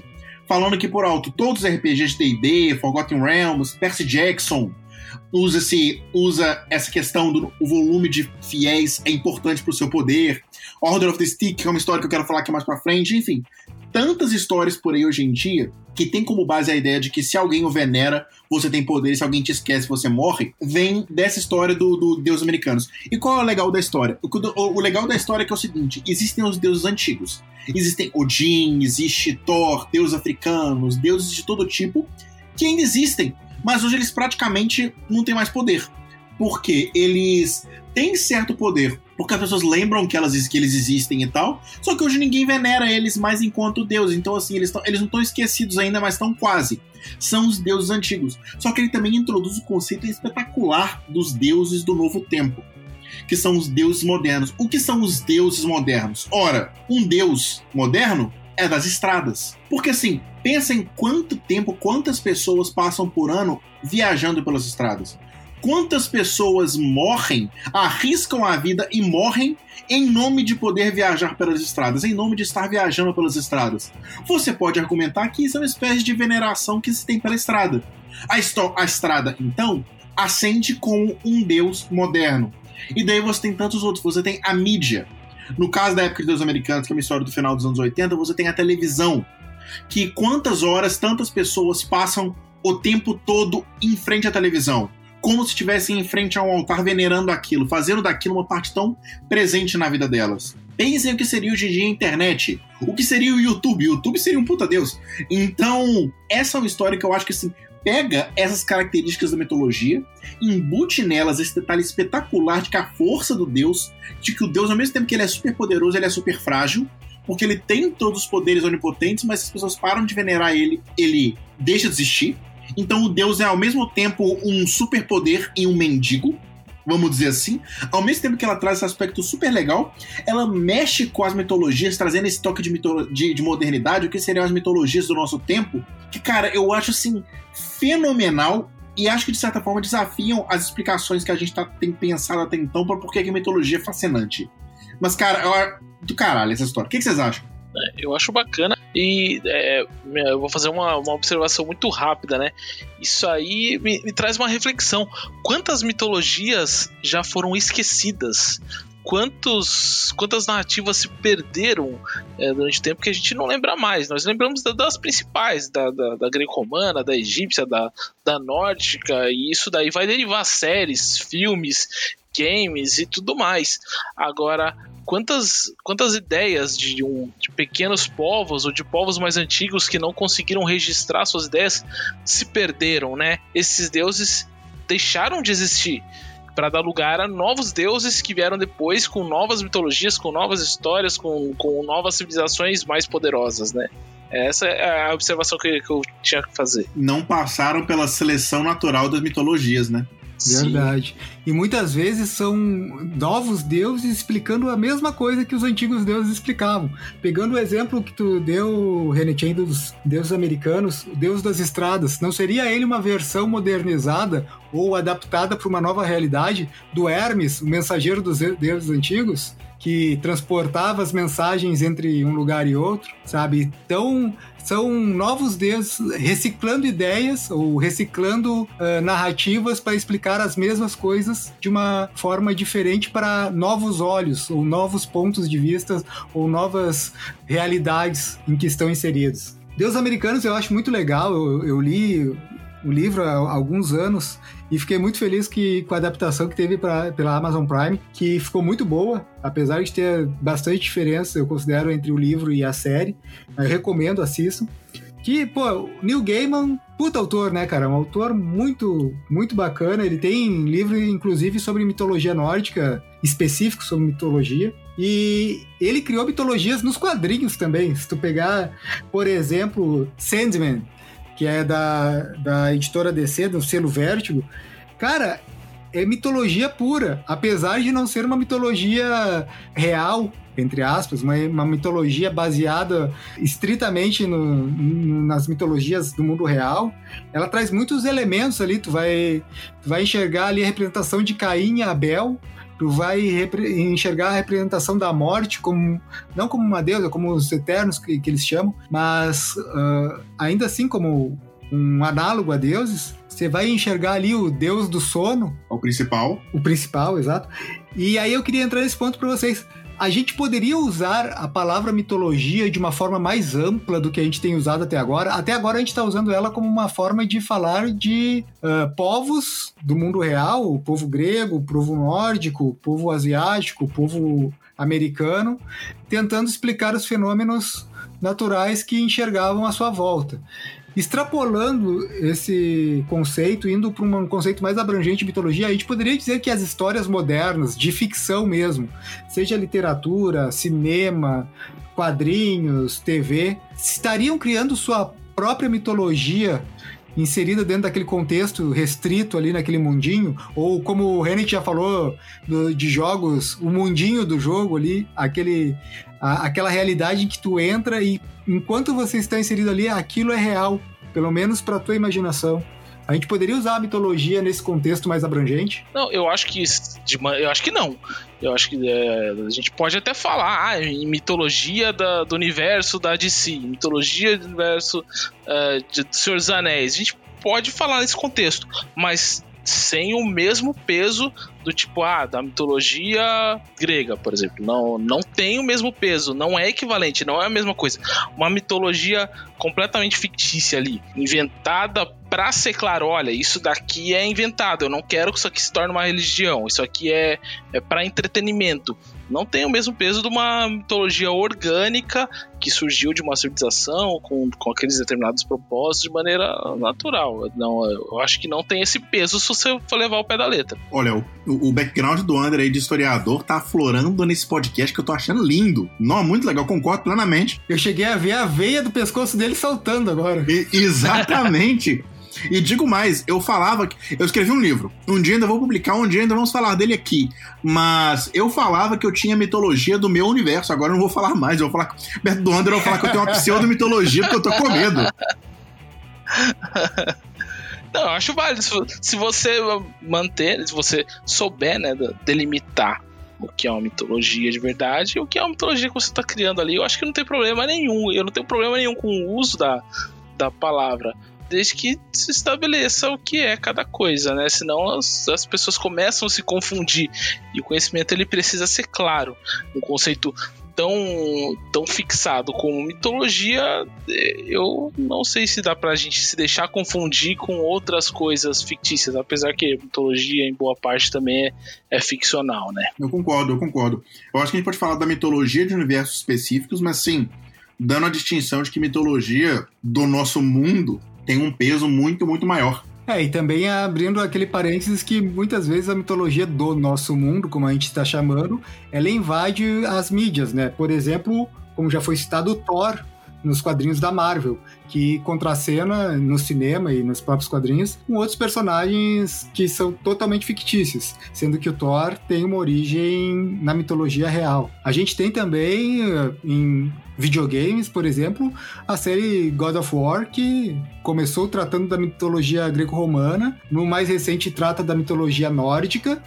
falando aqui por alto, todos os R P Gs de D e D, Forgotten Realms, Percy Jackson, usa, -se, usa essa questão do o volume de fiéis é importante pro seu poder, Order of the Stick, que é uma história que eu quero falar aqui mais pra frente, enfim. Tantas histórias por aí hoje em dia que tem como base a ideia de que se alguém o venera, você tem poder, se alguém te esquece, você morre, vem dessa história do, do Deus americanos. E qual é o legal da história? O, o, o legal da história é que é o seguinte, existem os deuses antigos. Existem Odin, existe Thor, deuses africanos, deuses de todo tipo, que ainda existem, mas hoje eles praticamente não têm mais poder. Porque eles têm certo poder, porque as pessoas lembram que, elas, que eles existem e tal, só que hoje ninguém venera eles mais enquanto deus. Então, assim, eles, tão, eles não estão esquecidos ainda, mas estão quase. São os deuses antigos. Só que ele também introduz o conceito espetacular dos deuses do novo tempo, que são os deuses modernos. O que são os deuses modernos? Ora, um deus moderno é das estradas. Porque, assim, pensa em quanto tempo, quantas pessoas passam por ano viajando pelas estradas. Quantas pessoas morrem, arriscam a vida e morrem em nome de poder viajar pelas estradas, em nome de estar viajando pelas estradas. Você pode argumentar que isso é uma espécie de veneração que se tem pela estrada. A, a estrada, então, ascende como um deus moderno. E daí você tem tantos outros. Você tem a mídia. No caso da época de Deus Americanos, que é uma história do final dos anos oitenta, você tem a televisão. Que quantas horas tantas pessoas passam o tempo todo em frente à televisão, como se estivessem em frente a um altar venerando aquilo, fazendo daquilo uma parte tão presente na vida delas. Pensem o que seria hoje em dia a internet, o que seria o YouTube. O YouTube seria um puta deus. Então, essa é uma história que eu acho que assim, pega essas características da mitologia, embute nelas esse detalhe espetacular de que a força do deus, de que o deus, ao mesmo tempo que ele é super poderoso, ele é super frágil, porque ele tem todos os poderes onipotentes, mas se as pessoas param de venerar ele, ele deixa de existir. Então o deus é ao mesmo tempo um superpoder e um mendigo, vamos dizer assim. Ao mesmo tempo que ela traz esse aspecto super legal, ela mexe com as mitologias, trazendo esse toque de, mitolo- de, de modernidade, o que seriam as mitologias do nosso tempo, que, cara, eu acho, assim, fenomenal, e acho que, de certa forma, desafiam as explicações que a gente tá, tem pensado até então para por que a mitologia é fascinante. Mas, cara, eu, do caralho essa história. O que, que vocês acham? Eu acho bacana e é, eu vou fazer uma, uma observação muito rápida, né? Isso aí me, me traz uma reflexão. Quantas mitologias já foram esquecidas? Quantos, quantas narrativas se perderam é, durante o tempo que a gente não lembra mais? Nós lembramos da, das principais, da, da, da greco-romana, da egípcia, da, da nórdica, e isso daí vai derivar séries, filmes, games e tudo mais. Agora, quantas, quantas ideias de, um, de pequenos povos ou de povos mais antigos que não conseguiram registrar suas ideias se perderam, né? Esses deuses deixaram de existir para dar lugar a novos deuses que vieram depois com novas mitologias, com novas histórias, com, com novas civilizações mais poderosas, né? Essa é a observação que, que eu tinha que fazer. Não passaram pela seleção natural das mitologias, né? Verdade. Sim. E muitas vezes são novos deuses explicando a mesma coisa que os antigos deuses explicavam. Pegando o exemplo que tu deu, René, dos deuses americanos, o deus das estradas, não seria ele uma versão modernizada ou adaptada para uma nova realidade do Hermes, o mensageiro dos deuses antigos, que transportava as mensagens entre um lugar e outro, sabe? Então, são novos deuses reciclando ideias ou reciclando uh, narrativas para explicar as mesmas coisas de uma forma diferente para novos olhos, ou novos pontos de vista, ou novas realidades em que estão inseridos. Deuses Americanos eu acho muito legal, eu, eu li o livro há alguns anos e fiquei muito feliz que, com a adaptação que teve pra, pela Amazon Prime, que ficou muito boa, apesar de ter bastante diferença, eu considero, entre o livro e a série. Eu recomendo, assistam. Que, pô, o Neil Gaiman, puta autor, né, cara? Um autor muito, muito bacana. Ele tem livro, inclusive, sobre mitologia nórdica, específico sobre mitologia. E ele criou mitologias nos quadrinhos também. Se tu pegar, por exemplo, Sandman, que é da, da editora D C, do selo Vértigo, cara, é mitologia pura, apesar de não ser uma mitologia real, entre aspas, uma, uma mitologia baseada estritamente no, no, nas mitologias do mundo real. Ela traz muitos elementos ali, tu vai, tu vai enxergar ali a representação de Caim e Abel, tu vai repre- enxergar a representação da morte como, não como uma deusa, como os eternos que, que eles chamam, mas uh, ainda assim como um análogo a deuses. Você vai enxergar ali o deus do sono. O principal. O principal, exato. E aí eu queria entrar nesse ponto para vocês. A gente poderia usar a palavra mitologia de uma forma mais ampla do que a gente tem usado até agora. Até agora a gente está usando ela como uma forma de falar de uh, povos do mundo real, o povo grego, o povo nórdico, o povo asiático, o povo americano, tentando explicar os fenômenos naturais que enxergavam à sua volta. Extrapolando esse conceito, indo para um conceito mais abrangente de mitologia, a gente poderia dizer que as histórias modernas, de ficção mesmo, seja literatura, cinema, quadrinhos, T V, estariam criando sua própria mitologia inserida dentro daquele contexto restrito ali naquele mundinho, ou como o Renet já falou do, de jogos, o mundinho do jogo ali, aquele, a, aquela realidade em que tu entra e enquanto você está inserido ali, aquilo é real, pelo menos para tua imaginação. A gente poderia usar a mitologia nesse contexto mais abrangente? Não, eu acho que eu acho que não. Eu acho que é, a gente pode até falar ah, em mitologia da, do universo da D C, mitologia do universo uh, de Senhor dos Anéis. A gente pode falar nesse contexto, mas sem o mesmo peso do tipo, ah, da mitologia grega, por exemplo. Não, não tem o mesmo peso, não é equivalente, não é a mesma coisa. Uma mitologia completamente fictícia ali, inventada pra ser claro, olha, isso daqui é inventado, eu não quero que isso aqui se torne uma religião, isso aqui é, é pra entretenimento. Não tem o mesmo peso de uma mitologia orgânica que surgiu de uma civilização com, com aqueles determinados propósitos de maneira natural. Não, eu acho que não tem esse peso se você for levar o pé da letra. Olha, o, o background do André aí de historiador tá aflorando nesse podcast que eu tô achando lindo. Não, muito legal, concordo plenamente. Eu cheguei a ver a veia do pescoço dele saltando agora. E, exatamente. E digo mais, eu falava que... Eu escrevi um livro. Um dia ainda vou publicar, um dia ainda vamos falar dele aqui. Mas eu falava que eu tinha mitologia do meu universo. Agora eu não vou falar mais. Eu vou falar... Perto do André eu vou falar que eu tenho uma pseudo-mitologia porque eu tô com medo. Não, eu acho válido. Se você manter, se você souber, né, delimitar o que é uma mitologia de verdade e o que é uma mitologia que você está criando ali, eu acho que não tem problema nenhum. Eu não tenho problema nenhum com o uso da, da palavra, desde que se estabeleça o que é cada coisa, né? Senão as, as pessoas começam a se confundir e o conhecimento ele precisa ser claro. Um conceito tão, tão fixado como mitologia, eu não sei se dá pra gente se deixar confundir com outras coisas fictícias, apesar que mitologia em boa parte também é, é ficcional, né? Eu concordo, eu concordo. Eu acho que a gente pode falar da mitologia de universos específicos, mas sim, dando a distinção de que mitologia do nosso mundo tem um peso muito, muito maior. É, e também abrindo aquele parênteses que muitas vezes a mitologia do nosso mundo, como a gente está chamando, ela invade as mídias, né? Por exemplo, como já foi citado, o Thor nos quadrinhos da Marvel, que contracena no cinema e nos próprios quadrinhos com outros personagens que são totalmente fictícios, sendo que o Thor tem uma origem na mitologia real. A gente tem também em videogames, por exemplo, a série God of War, que começou tratando da mitologia greco-romana, no mais recente trata da mitologia nórdica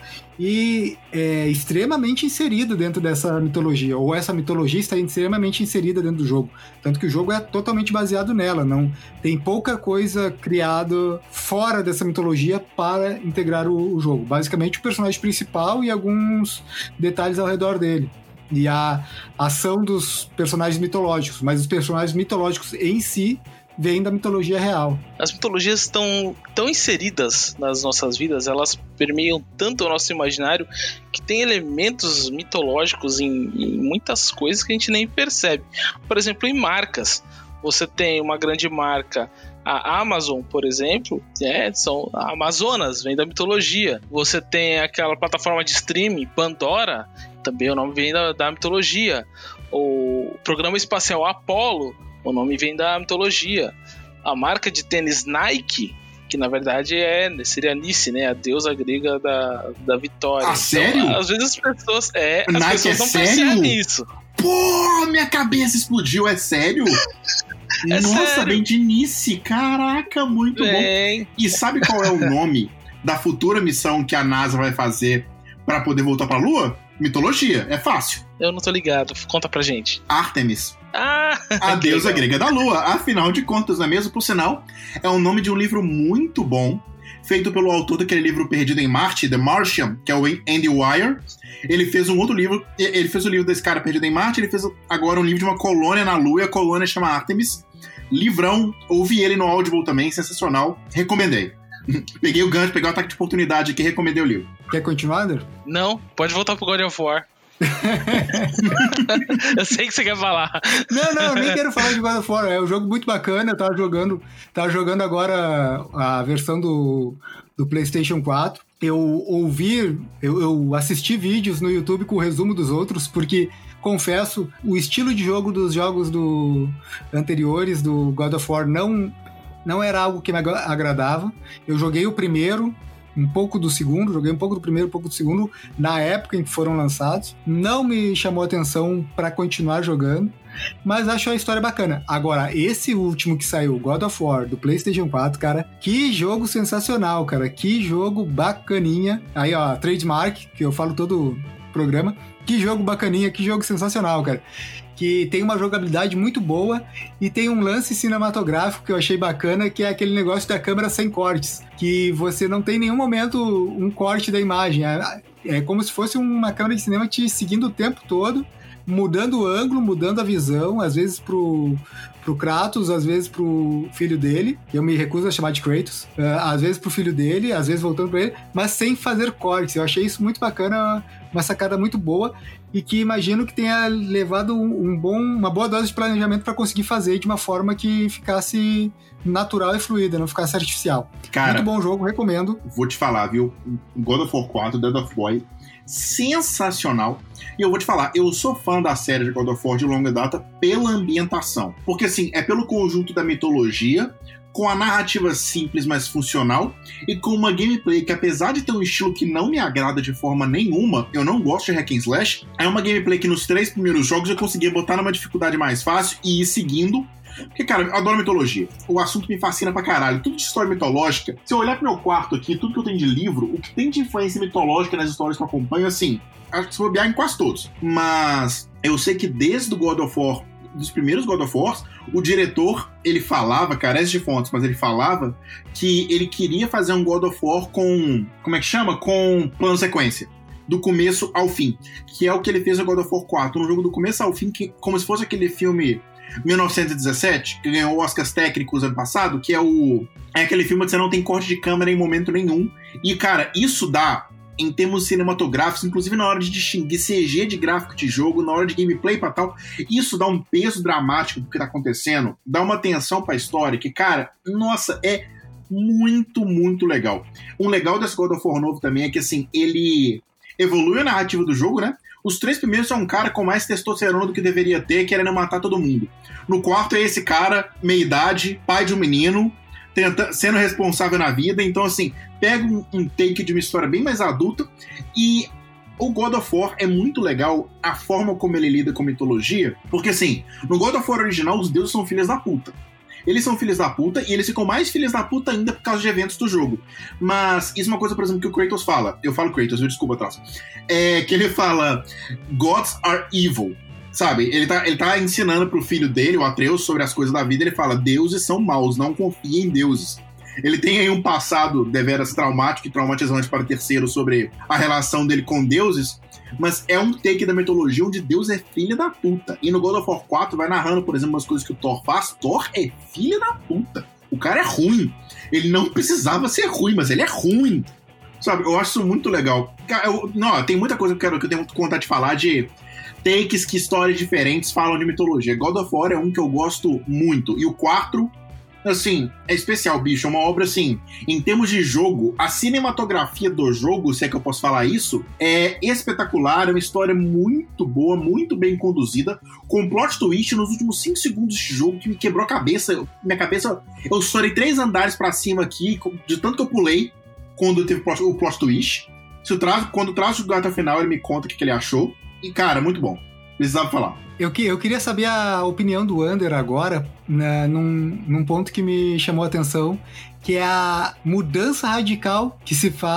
e é extremamente inserida dentro dessa mitologia, ou essa mitologia está extremamente inserida dentro do jogo, tanto que o jogo é totalmente baseado nela, não tem pouca coisa criada fora dessa mitologia para integrar o, o jogo, basicamente o personagem principal e alguns detalhes ao redor dele. E a ação dos personagens mitológicos, mas os personagens mitológicos em si vêm da mitologia real. As mitologias estão tão inseridas nas nossas vidas, elas permeiam tanto o nosso imaginário que tem elementos mitológicos em, em muitas coisas que a gente nem percebe. Por exemplo, em marcas. Você tem uma grande marca, a Amazon, por exemplo, é, são Amazonas, vem da mitologia. Você tem aquela plataforma de streaming, Pandora, também o nome vem da, da mitologia. O programa espacial Apollo, o nome vem da mitologia. A marca de tênis Nike, que na verdade é, seria Nice, né? A deusa grega da, da vitória. Ah, então, sério? Às vezes as pessoas, é, as Nike pessoas é não sério? percebem isso. Pô, minha cabeça explodiu, é sério? É Nossa, sério. vem de Nice, caraca, muito Bem... bom. E sabe qual é o nome da futura missão que a NASA vai fazer pra poder voltar pra Lua? Mitologia, é fácil. Eu não tô ligado, conta pra gente. Artemis. Ah, a deusa grega da Lua. Afinal de contas, não é mesmo? Por sinal, é o nome de um livro muito bom, feito pelo autor daquele livro Perdido em Marte, The Martian, que é o Andy Weir. Ele fez um outro livro, ele fez o livro desse cara Perdido em Marte, ele fez agora um livro de uma colônia na Lua, e a colônia chama Artemis. Livrão, ouvi ele no Audible também, sensacional, recomendei. Peguei o gancho, peguei o ataque de oportunidade aqui e recomendei o livro. Quer continuar, André? Não, pode voltar pro God of War. Eu sei que você quer falar. Não, não, nem quero falar de God of War. É um jogo muito bacana. Eu tava jogando, tava jogando agora a versão do, do PlayStation quatro. Eu ouvi, eu, eu assisti vídeos no YouTube com o resumo dos outros, porque, confesso, o estilo de jogo dos jogos do, anteriores do God of War não, não era algo que me agradava. Eu joguei o primeiro, um pouco do segundo, joguei um pouco do primeiro, um pouco do segundo, na época em que foram lançados. Não me chamou atenção para continuar jogando, mas acho a história bacana. Agora, esse último que saiu, God of War, do PlayStation quatro, cara, que jogo sensacional, cara, que jogo bacaninha. Aí, ó, trademark, que eu falo todo programa, que jogo bacaninha, que jogo sensacional, cara. Que tem uma jogabilidade muito boa e tem um lance cinematográfico que eu achei bacana, que é aquele negócio da câmera sem cortes, que você não tem em nenhum momento um corte da imagem. É, é como se fosse uma câmera de cinema te seguindo o tempo todo, mudando o ângulo, mudando a visão, às vezes pro, pro Kratos, às vezes pro filho dele, que eu me recuso a chamar de Kratos, às vezes pro filho dele, às vezes voltando pra ele, mas sem fazer cortes. Eu achei isso muito bacana, uma sacada muito boa, e que imagino que tenha levado um bom, uma boa dose de planejamento para conseguir fazer de uma forma que ficasse natural e fluida, não ficasse artificial. Cara, muito bom jogo, recomendo. Vou te falar, viu? God of War quatro, Dead of Boy, sensacional. E eu vou te falar, eu sou fã da série de God of War de longa data pela ambientação. Porque, assim, é pelo conjunto da mitologia, com a narrativa simples, mas funcional, e com uma gameplay que, apesar de ter um estilo que não me agrada de forma nenhuma, eu não gosto de hack and slash, é uma gameplay que nos três primeiros jogos eu conseguia botar numa dificuldade mais fácil e ir seguindo. Porque, cara, eu adoro mitologia. O assunto me fascina pra caralho. Tudo de história mitológica. Se eu olhar pro meu quarto aqui, tudo que eu tenho de livro, o que tem de influência mitológica nas histórias que eu acompanho, assim, acho que se bobear em quase todos. Mas eu sei que desde o God of War, dos primeiros God of Wars, o diretor, ele falava, carece de fontes, mas ele falava que ele queria fazer um God of War com, como é que chama? Com plano sequência. Do começo ao fim. Que é o que ele fez no God of War quatro. Um jogo do começo ao fim, que, como se fosse aquele filme mil novecentos e dezessete, que ganhou Oscars técnicos ano passado, que é o é aquele filme que você não tem corte de câmera em momento nenhum. E, cara, isso dá, em termos cinematográficos, inclusive na hora de distinguir C G de gráfico de jogo, na hora de gameplay pra tal, isso dá um peso dramático do que tá acontecendo, dá uma tensão pra história que, cara, nossa, é muito, muito legal. Um legal desse God of War novo também é que, assim, ele evolui a narrativa do jogo, né? Os três primeiros são um cara com mais testosterona do que deveria ter, querendo matar todo mundo. No quarto é esse cara, meia-idade, pai de um menino, tenta, sendo responsável na vida. Então, assim, pega um, um take de uma história bem mais adulta. E o God of War é muito legal a forma como ele lida com mitologia. Porque, assim, no God of War original, os deuses são filhos da puta. Eles são filhos da puta e eles ficam mais filhos da puta ainda por causa de eventos do jogo. Mas isso é uma coisa, por exemplo, que o Kratos fala. Eu falo Kratos, eu desculpa atrás. É que ele fala Gods are evil, sabe? Ele tá, ele tá ensinando pro filho dele, o Atreus, sobre as coisas da vida. Ele fala, deuses são maus, não confie em deuses. Ele tem aí um passado deveras traumático e traumatizante para o terceiro sobre a relação dele com deuses, mas é um take da mitologia onde Deus é filho da puta. E no God of War quatro vai narrando, por exemplo, umas coisas que o Thor faz. Thor é filho da puta. O cara é ruim. Ele não precisava ser ruim, mas ele é ruim. Sabe, eu acho isso muito legal. Eu, não, tem muita coisa que eu, quero, que eu tenho muito vontade de falar de takes que histórias diferentes falam de mitologia. God of War é um que eu gosto muito. E o quatro... assim, é especial, bicho. É uma obra, assim, em termos de jogo, a cinematografia do jogo, se é que eu posso falar isso, é espetacular. É uma história muito boa, muito bem conduzida, com um plot twist nos últimos cinco segundos de jogo que me quebrou a cabeça. Minha cabeça, eu estourei três andares pra cima aqui, de tanto que eu pulei quando teve o plot twist. Se eu trazo, quando traz o jogo até o final, ele me conta o que, que ele achou. E, cara, muito bom. Precisava falar. Eu, que, eu queria saber a opinião do Ander agora, né, num, num ponto que me chamou a atenção, que é a mudança radical que se faz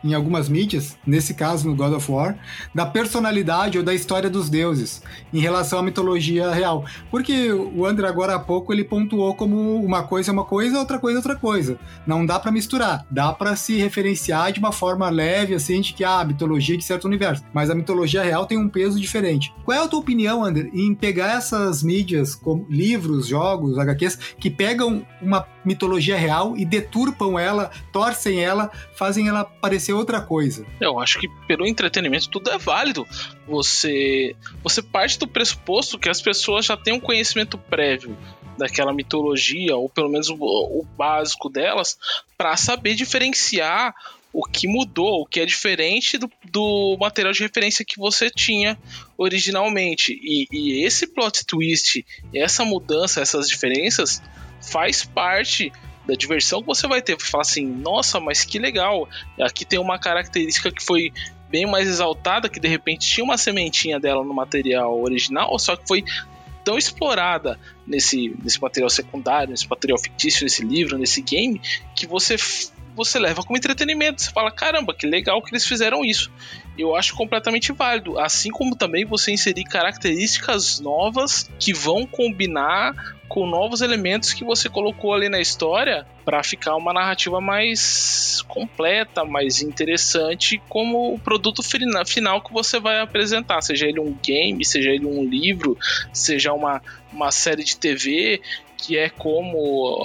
em algumas mídias, nesse caso no God of War, da personalidade ou da história dos deuses em relação à mitologia real. Porque o André agora há pouco ele pontuou como uma coisa é uma coisa, outra coisa é outra coisa. Não dá pra misturar, dá pra se referenciar de uma forma leve, assim, de que ah, a mitologia de certo universo, mas a mitologia real tem um peso diferente. Qual é a tua opinião, André, em pegar essas mídias, como livros, jogos, agá quês, que pegam uma mitologia real e deturpam ela, torcem ela, fazem ela parecer outra coisa? Eu acho que pelo entretenimento tudo é válido. Você, você parte do pressuposto que as pessoas já têm um conhecimento prévio daquela mitologia, ou pelo menos o, o básico delas, para saber diferenciar o que mudou, o que é diferente do, do material de referência que você tinha originalmente. E, e esse plot twist, essa mudança, essas diferenças, faz parte da diversão que você vai ter. Você fala assim, nossa, mas que legal, aqui tem uma característica que foi bem mais exaltada, que de repente tinha uma sementinha dela no material original, só que foi tão explorada nesse, nesse material secundário, nesse material fictício, nesse livro, nesse game, que você... você leva como entretenimento, você fala, caramba, que legal que eles fizeram isso. Eu acho completamente válido, assim como também você inserir características novas que vão combinar com novos elementos que você colocou ali na história para ficar uma narrativa mais completa, mais interessante, como o produto final que você vai apresentar, seja ele um game, seja ele um livro, seja uma, uma série de T V, que é como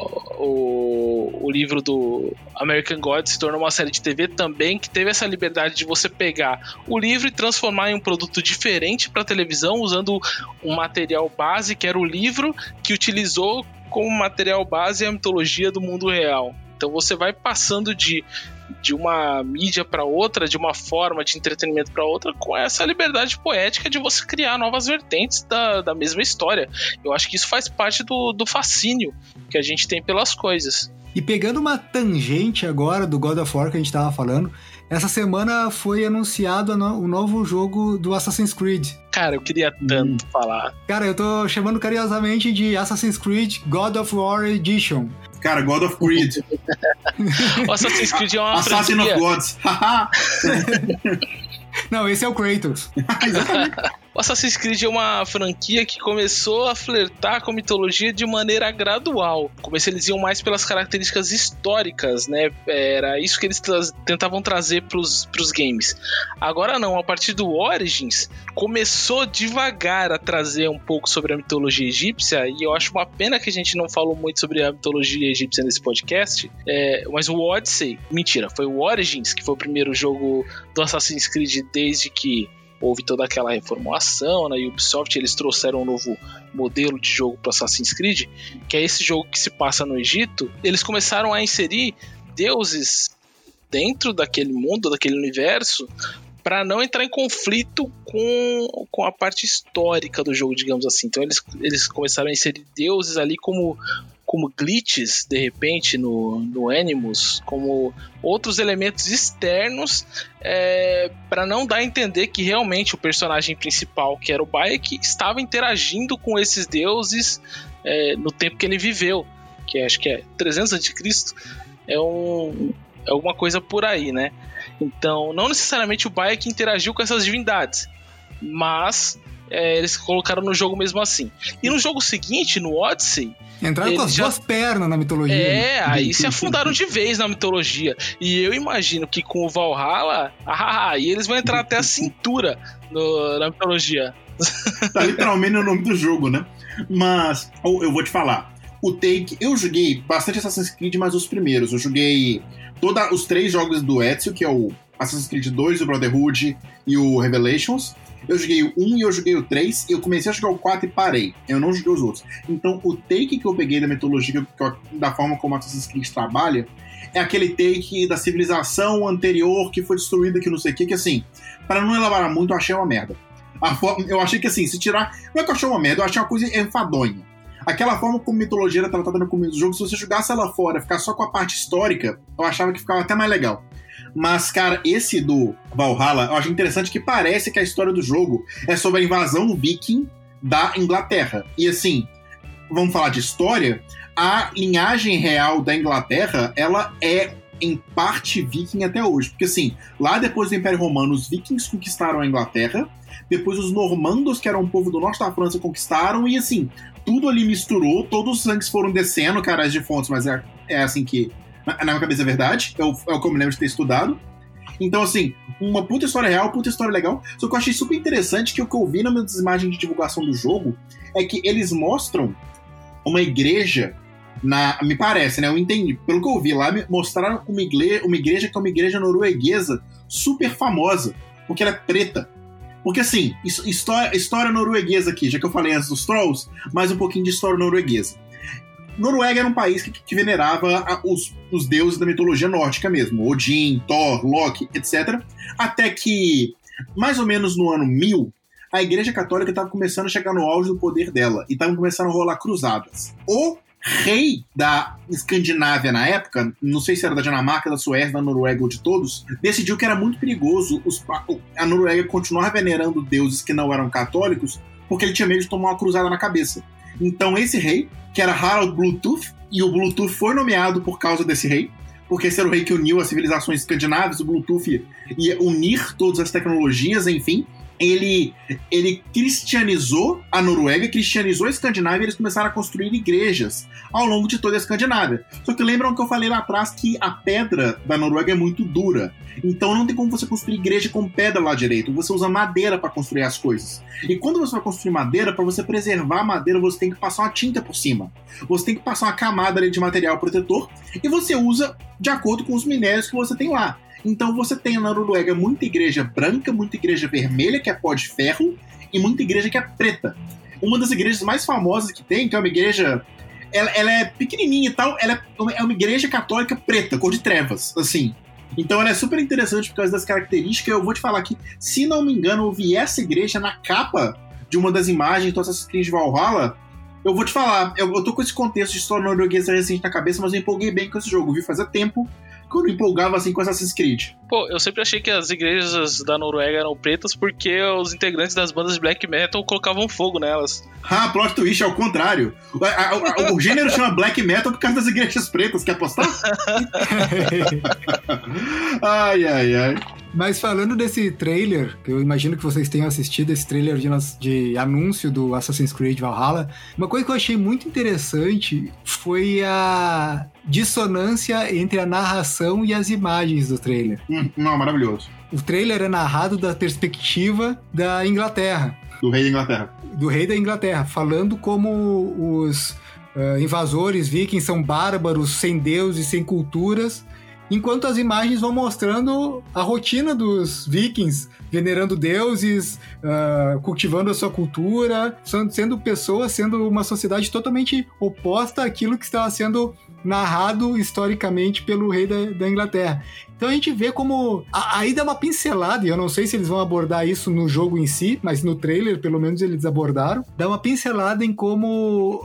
o, o livro do American Gods se tornou uma série de T V também, que teve essa liberdade de você pegar o livro e transformar em um produto diferente para televisão, usando um material base, que era o livro, que utilizou como material base a mitologia do mundo real. Então você vai passando de, de uma mídia para outra, de uma forma de entretenimento para outra, com essa liberdade poética de você criar novas vertentes da, da mesma história. Eu acho que isso faz parte do, do fascínio que a gente tem pelas coisas. E pegando uma tangente agora do God of War que a gente estava falando, essa semana foi anunciado o no, novo jogo do Assassin's Creed. Cara, eu queria tanto hum. falar. Cara, eu tô chamando carinhosamente de Assassin's Creed God of War Edition. Cara, God of Creed. O Assassin's Creed é uma Assassin franquia. of Gods. Não, esse é o Kratos. O Assassin's Creed é uma franquia que começou a flertar com a mitologia de maneira gradual. No começo eles iam mais pelas características históricas, né? Era isso que eles tra- tentavam trazer pros, pros games. Agora não, a partir do Origins, começou devagar a trazer um pouco sobre a mitologia egípcia, e eu acho uma pena que a gente não falou muito sobre a mitologia egípcia nesse podcast, é, mas o Odyssey, mentira, foi o Origins que foi o primeiro jogo do Assassin's Creed desde que houve toda aquela reformulação, na Ubisoft eles trouxeram um novo modelo de jogo para Assassin's Creed, que é esse jogo que se passa no Egito. Eles começaram a inserir deuses dentro daquele mundo, daquele universo, para não entrar em conflito com, com a parte histórica do jogo, digamos assim. Então eles, eles começaram a inserir deuses ali como... como glitches, de repente, no, no Animus, como outros elementos externos, é, para não dar a entender que realmente o personagem principal, que era o Bayek, estava interagindo com esses deuses é, no tempo que ele viveu, que acho que é trezentos antes de Cristo, é, um, é alguma coisa por aí, né? Então, não necessariamente o Bayek interagiu com essas divindades, mas... É, eles colocaram no jogo mesmo assim. E no jogo seguinte, no Odyssey, entraram com as já... duas pernas na mitologia. É, aí se afundaram de vez na mitologia. E eu imagino que com o Valhalla, ah, aí eles vão entrar até a cintura no, na mitologia. Tá literalmente o nome do jogo, né? Mas eu vou te falar, o Take, eu joguei bastante Assassin's Creed, mas os primeiros. Eu joguei todos os três jogos do Ezio, que é o Assassin's Creed dois, o Brotherhood e o Revelations. Eu joguei o um e eu joguei o três, e eu comecei a jogar o quatro e parei. Eu não joguei os outros. Então, o take que eu peguei da mitologia, da forma como a Assassin's Creed trabalha, é aquele take da civilização anterior que foi destruída, que não sei o que, que assim, para não elaborar muito, eu achei uma merda. A forma, eu achei que assim, se tirar... Não é que eu achei uma merda, eu achei uma coisa enfadonha. Aquela forma como mitologia era tratada no começo do jogo, se você jogasse ela fora, ficar só com a parte histórica, eu achava que ficava até mais legal. Mas, cara, esse do Valhalla, eu acho interessante que parece que a história do jogo é sobre a invasão viking da Inglaterra. E, assim, vamos falar de história, a linhagem real da Inglaterra, ela é em parte viking até hoje. Porque assim, lá depois do Império Romano, os vikings conquistaram a Inglaterra, depois os normandos, que eram um povo do norte da França, conquistaram, e assim, tudo ali misturou, todos os sangues foram descendo, caras de fontes, mas é, é assim que, na, na minha cabeça é verdade, é o, é o que eu me lembro de ter estudado. Então, assim, uma puta história real, puta história legal. Só que eu achei super interessante que o que eu vi nas imagens de divulgação do jogo é que eles mostram uma igreja, na, me parece, né? Eu entendi. Pelo que eu vi lá, mostraram uma igreja, uma igreja que é uma igreja norueguesa super famosa, porque ela é preta. Porque, assim, história, história norueguesa aqui, já que eu falei antes dos Trolls, mais um pouquinho de história norueguesa. Noruega era um país que, que venerava a, os, os deuses da mitologia nórdica mesmo, Odin, Thor, Loki, etcétera. Até que, mais ou menos no ano mil, a Igreja Católica estava começando a chegar no auge do poder dela e estavam começando a rolar cruzadas. O rei da Escandinávia na época, não sei se era da Dinamarca, da Suécia, da Noruega ou de todos, decidiu que era muito perigoso os, a Noruega continuar venerando deuses que não eram católicos, porque ele tinha medo de tomar uma cruzada na cabeça. Então esse rei, que era Harald Bluetooth, e o Bluetooth foi nomeado por causa desse rei, porque esse era o rei que uniu as civilizações escandinavas, o Bluetooth ia unir todas as tecnologias, enfim. Ele, ele cristianizou a Noruega, cristianizou a Escandinávia e eles começaram a construir igrejas ao longo de toda a Escandinávia. Só que lembram que eu falei lá atrás que a pedra da Noruega é muito dura. Então não tem como você construir igreja com pedra lá direito. Você usa madeira para construir as coisas. E quando você vai construir madeira, para você preservar a madeira, você tem que passar uma tinta por cima. Você tem que passar uma camada ali de material protetor e você usa de acordo com os minérios que você tem lá. Então você tem na Noruega muita igreja branca, muita igreja vermelha, que é pó de ferro, e muita igreja que é preta. Uma das igrejas mais famosas que tem, que é uma igreja... Ela, ela é pequenininha e tal, ela é uma igreja católica preta, cor de trevas, assim. Então ela é super interessante por causa das características. Eu vou te falar que, se não me engano, eu vi essa igreja na capa de uma das imagens do Assassin's Creed Valhalla. Eu vou te falar, eu, eu tô com esse contexto de história norueguesa recente na cabeça, mas eu empolguei bem com esse jogo. Eu vi fazia tempo que eu não empolgava assim com Assassin's Creed. Pô, eu sempre achei que as igrejas da Noruega eram pretas porque os integrantes das bandas de black metal colocavam fogo nelas. Ah, plot twist, é o contrário. O, a, a, o gênero chama black metal por causa das igrejas pretas. Quer apostar? Ai, ai, ai. Mas falando desse trailer, que eu imagino que vocês tenham assistido, esse trailer de, de anúncio do Assassin's Creed Valhalla, uma coisa que eu achei muito interessante foi a dissonância entre a narração e as imagens do trailer. Hum, não, maravilhoso. O trailer é narrado da perspectiva da Inglaterra. Do rei da Inglaterra. Do rei da Inglaterra, falando como os uh, invasores vikings são bárbaros, sem deus e sem culturas, enquanto as imagens vão mostrando a rotina dos vikings, venerando deuses, uh, cultivando a sua cultura, sendo pessoas, sendo uma sociedade totalmente oposta àquilo que estava sendo narrado historicamente pelo rei da, da Inglaterra. Então a gente vê como... Aí dá uma pincelada, e eu não sei se eles vão abordar isso no jogo em si, mas no trailer, pelo menos, eles abordaram. Dá uma pincelada em como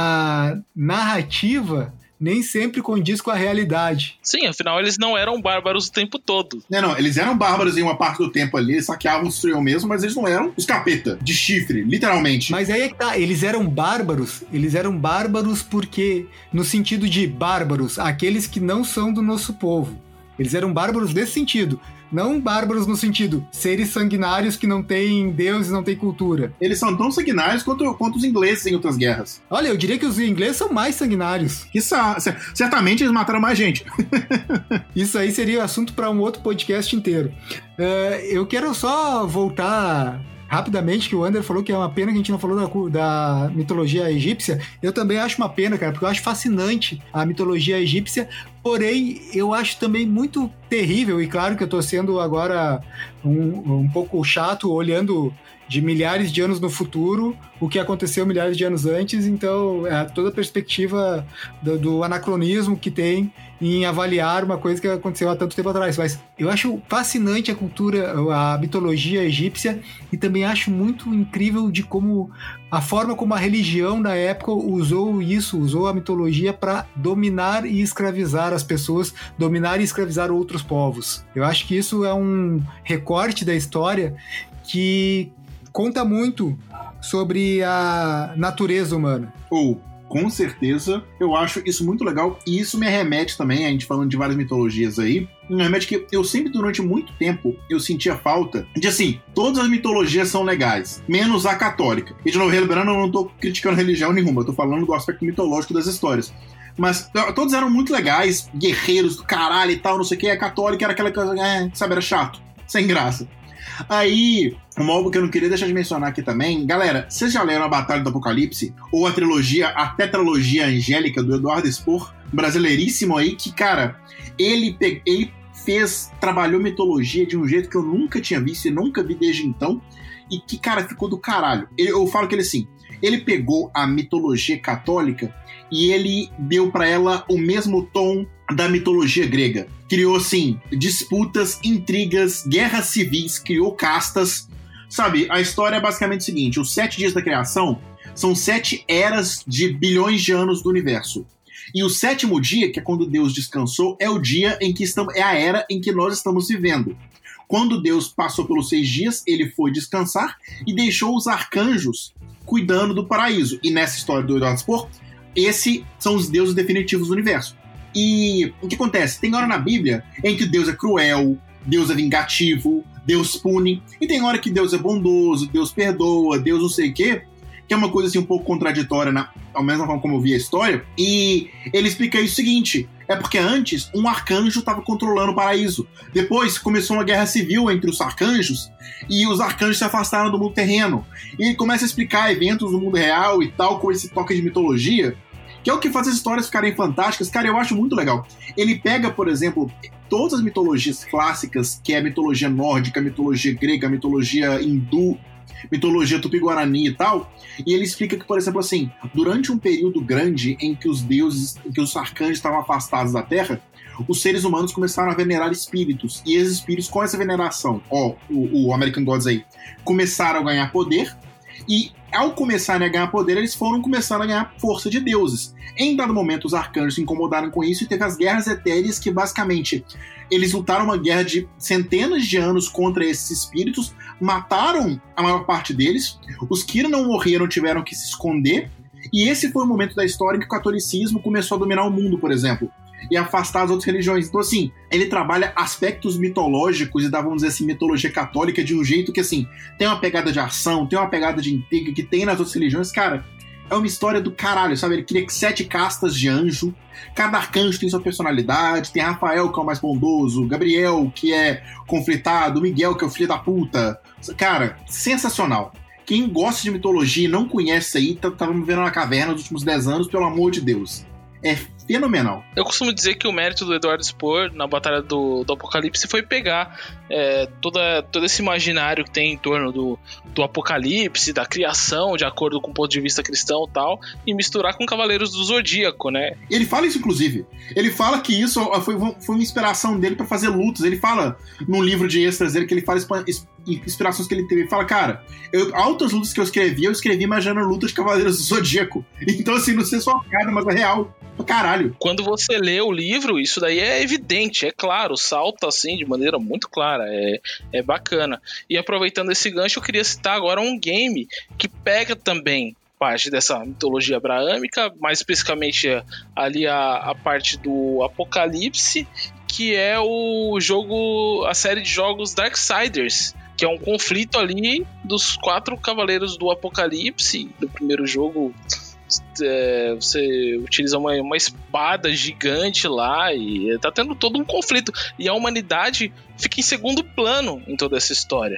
a narrativa nem sempre condiz com a realidade. Sim, afinal eles não eram bárbaros o tempo todo. Não, não, eles eram bárbaros em uma parte do tempo ali, eles saqueavam, destruíam mesmo, mas eles não eram os capeta, de chifre, literalmente. Mas aí é que tá, eles eram bárbaros, eles eram bárbaros porque, no sentido de bárbaros, aqueles que não são do nosso povo. Eles eram bárbaros nesse sentido. Não bárbaros no sentido, seres sanguinários que não têm deuses, não têm cultura. Eles são tão sanguinários quanto, quanto os ingleses em outras guerras. Olha, eu diria que os ingleses são mais sanguinários. Isso, certamente eles mataram mais gente. Isso aí seria assunto para um outro podcast inteiro. Uh, eu quero só voltar rapidamente, que o Ander falou que é uma pena que a gente não falou da, da mitologia egípcia. Eu também acho uma pena, cara, porque eu acho fascinante a mitologia egípcia, porém, eu acho também muito terrível, e claro que eu tô sendo agora um, um pouco chato, olhando de milhares de anos no futuro, o que aconteceu milhares de anos antes, então é toda a perspectiva do, do anacronismo que tem em avaliar uma coisa que aconteceu há tanto tempo atrás. Mas eu acho fascinante a cultura, a mitologia egípcia, e também acho muito incrível de como a forma como a religião da época usou isso, usou a mitologia para dominar e escravizar as pessoas, dominar e escravizar outros povos. Eu acho que isso é um recorte da história que conta muito sobre a natureza humana. Ou, com certeza. Eu acho isso muito legal. E isso me remete também, a gente falando de várias mitologias aí, me remete que eu sempre, durante muito tempo, eu sentia falta de, assim, todas as mitologias são legais, menos a católica. E, de novo, lembrando, eu não tô criticando religião nenhuma, eu tô falando do aspecto mitológico das histórias. Mas todos eram muito legais, guerreiros do caralho e tal, não sei o que. A católica era aquela coisa, é, sabe, era chato, sem graça. Aí, uma obra que eu não queria deixar de mencionar aqui também, galera, vocês já leram A Batalha do Apocalipse? Ou a trilogia, a tetralogia angélica do Eduardo Spohr, brasileiríssimo aí, que, cara, ele, ele fez, trabalhou mitologia de um jeito que eu nunca tinha visto e nunca vi desde então, e que, cara, ficou do caralho. Eu falo que ele, assim, ele pegou a mitologia católica e ele deu pra ela o mesmo tom da mitologia grega. Criou, assim, disputas, intrigas, guerras civis, criou castas. Sabe, a história é basicamente o seguinte: os sete dias da criação são sete eras de bilhões de anos do universo. E o sétimo dia, que é quando Deus descansou, é o dia em que estamos, é a era em que nós estamos vivendo. Quando Deus passou pelos seis dias, ele foi descansar e deixou os arcanjos cuidando do paraíso. E nessa história do Eduardo Spohr, esses são os deuses definitivos do universo. E o que acontece? Tem hora na Bíblia em que Deus é cruel, Deus é vingativo, Deus pune, e tem hora que Deus é bondoso, Deus perdoa, Deus não sei o quê, que é uma coisa assim um pouco contraditória, na, ao menos na forma como eu vi a história. E ele explica isso o seguinte: é porque antes um arcanjo estava controlando o paraíso. Depois começou uma guerra civil entre os arcanjos e os arcanjos se afastaram do mundo terreno. E ele começa a explicar eventos do mundo real e tal, com esse toque de mitologia, que é o que faz as histórias ficarem fantásticas. Cara, eu acho muito legal. Ele pega, por exemplo, todas as mitologias clássicas, que é a mitologia nórdica, a mitologia grega, a mitologia hindu, mitologia tupi-guarani e tal, e ele explica que, por exemplo, assim, durante um período grande em que os deuses, em que os arcanjos estavam afastados da Terra, os seres humanos começaram a venerar espíritos, e esses espíritos, com essa veneração, ó, o, o American Gods aí, começaram a ganhar poder, e ao começarem a ganhar poder, eles foram começando a ganhar força de deuses. Em dado momento, os arcanjos se incomodaram com isso e teve as guerras etéreas, que basicamente eles lutaram uma guerra de centenas de anos contra esses espíritos, mataram a maior parte deles, os que não morreram tiveram que se esconder, e esse foi o momento da história em que o catolicismo começou a dominar o mundo, por exemplo, e afastar as outras religiões. Então, assim, ele trabalha aspectos mitológicos e dá, vamos dizer assim, mitologia católica de um jeito que, assim, tem uma pegada de ação, tem uma pegada de intriga que tem nas outras religiões. Cara, é uma história do caralho, sabe? Ele cria sete castas de anjo, cada arcanjo tem sua personalidade, tem Rafael, que é o mais bondoso, Gabriel, que é conflitado, Miguel, que é o filho da puta. Cara, sensacional. Quem gosta de mitologia e não conhece aí, tá, tá me vendo na caverna nos últimos dez anos, pelo amor de Deus. É fenomenal. Eu costumo dizer que o mérito do Eduardo Spohr na Batalha do, do Apocalipse foi pegar é, toda, todo esse imaginário que tem em torno do, do Apocalipse, da criação, de acordo com o ponto de vista cristão e tal, e misturar com Cavaleiros do Zodíaco, né? Ele fala isso, inclusive. Ele fala que isso foi, foi uma inspiração dele pra fazer lutas. Ele fala num livro de extras dele que ele fala inspirações que ele teve. Ele fala, cara, eu, altas lutas que eu escrevi, eu escrevi imaginando lutas de Cavaleiros do Zodíaco. Então, assim, não sei só uma piada, mas é real. Caralho. Quando você lê o livro, isso daí é evidente, é claro, salta assim de maneira muito clara, é, é bacana. E aproveitando esse gancho, eu queria citar agora um game que pega também parte dessa mitologia abraâmica, mais especificamente ali a, a parte do Apocalipse, que é o jogo, a série de jogos Darksiders, que é um conflito ali dos quatro cavaleiros do Apocalipse. No primeiro jogo, É, você utiliza uma, uma espada gigante lá e tá tendo todo um conflito, e a humanidade fica em segundo plano em toda essa história.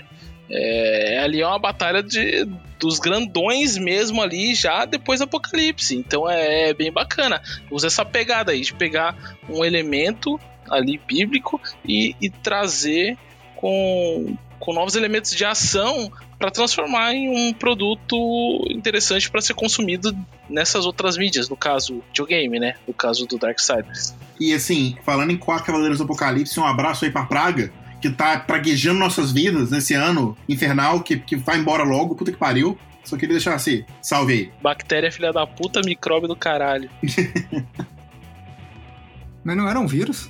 É, ali é uma batalha de, dos grandões mesmo ali, já depois do Apocalipse. Então é, é bem bacana, usa essa pegada aí de pegar um elemento ali bíblico e, e trazer com, com novos elementos de ação para transformar em um produto interessante para ser consumido nessas outras mídias, no caso videogame, né? No caso do Darksiders. E assim, falando em quatro Cavaleiros do Apocalipse, um abraço aí pra Praga, que tá praguejando nossas vidas nesse ano infernal, que, que vai embora logo, puta que pariu. Só queria deixar assim, salve aí. Bactéria filha da puta, micróbio do caralho. Mas não era um vírus?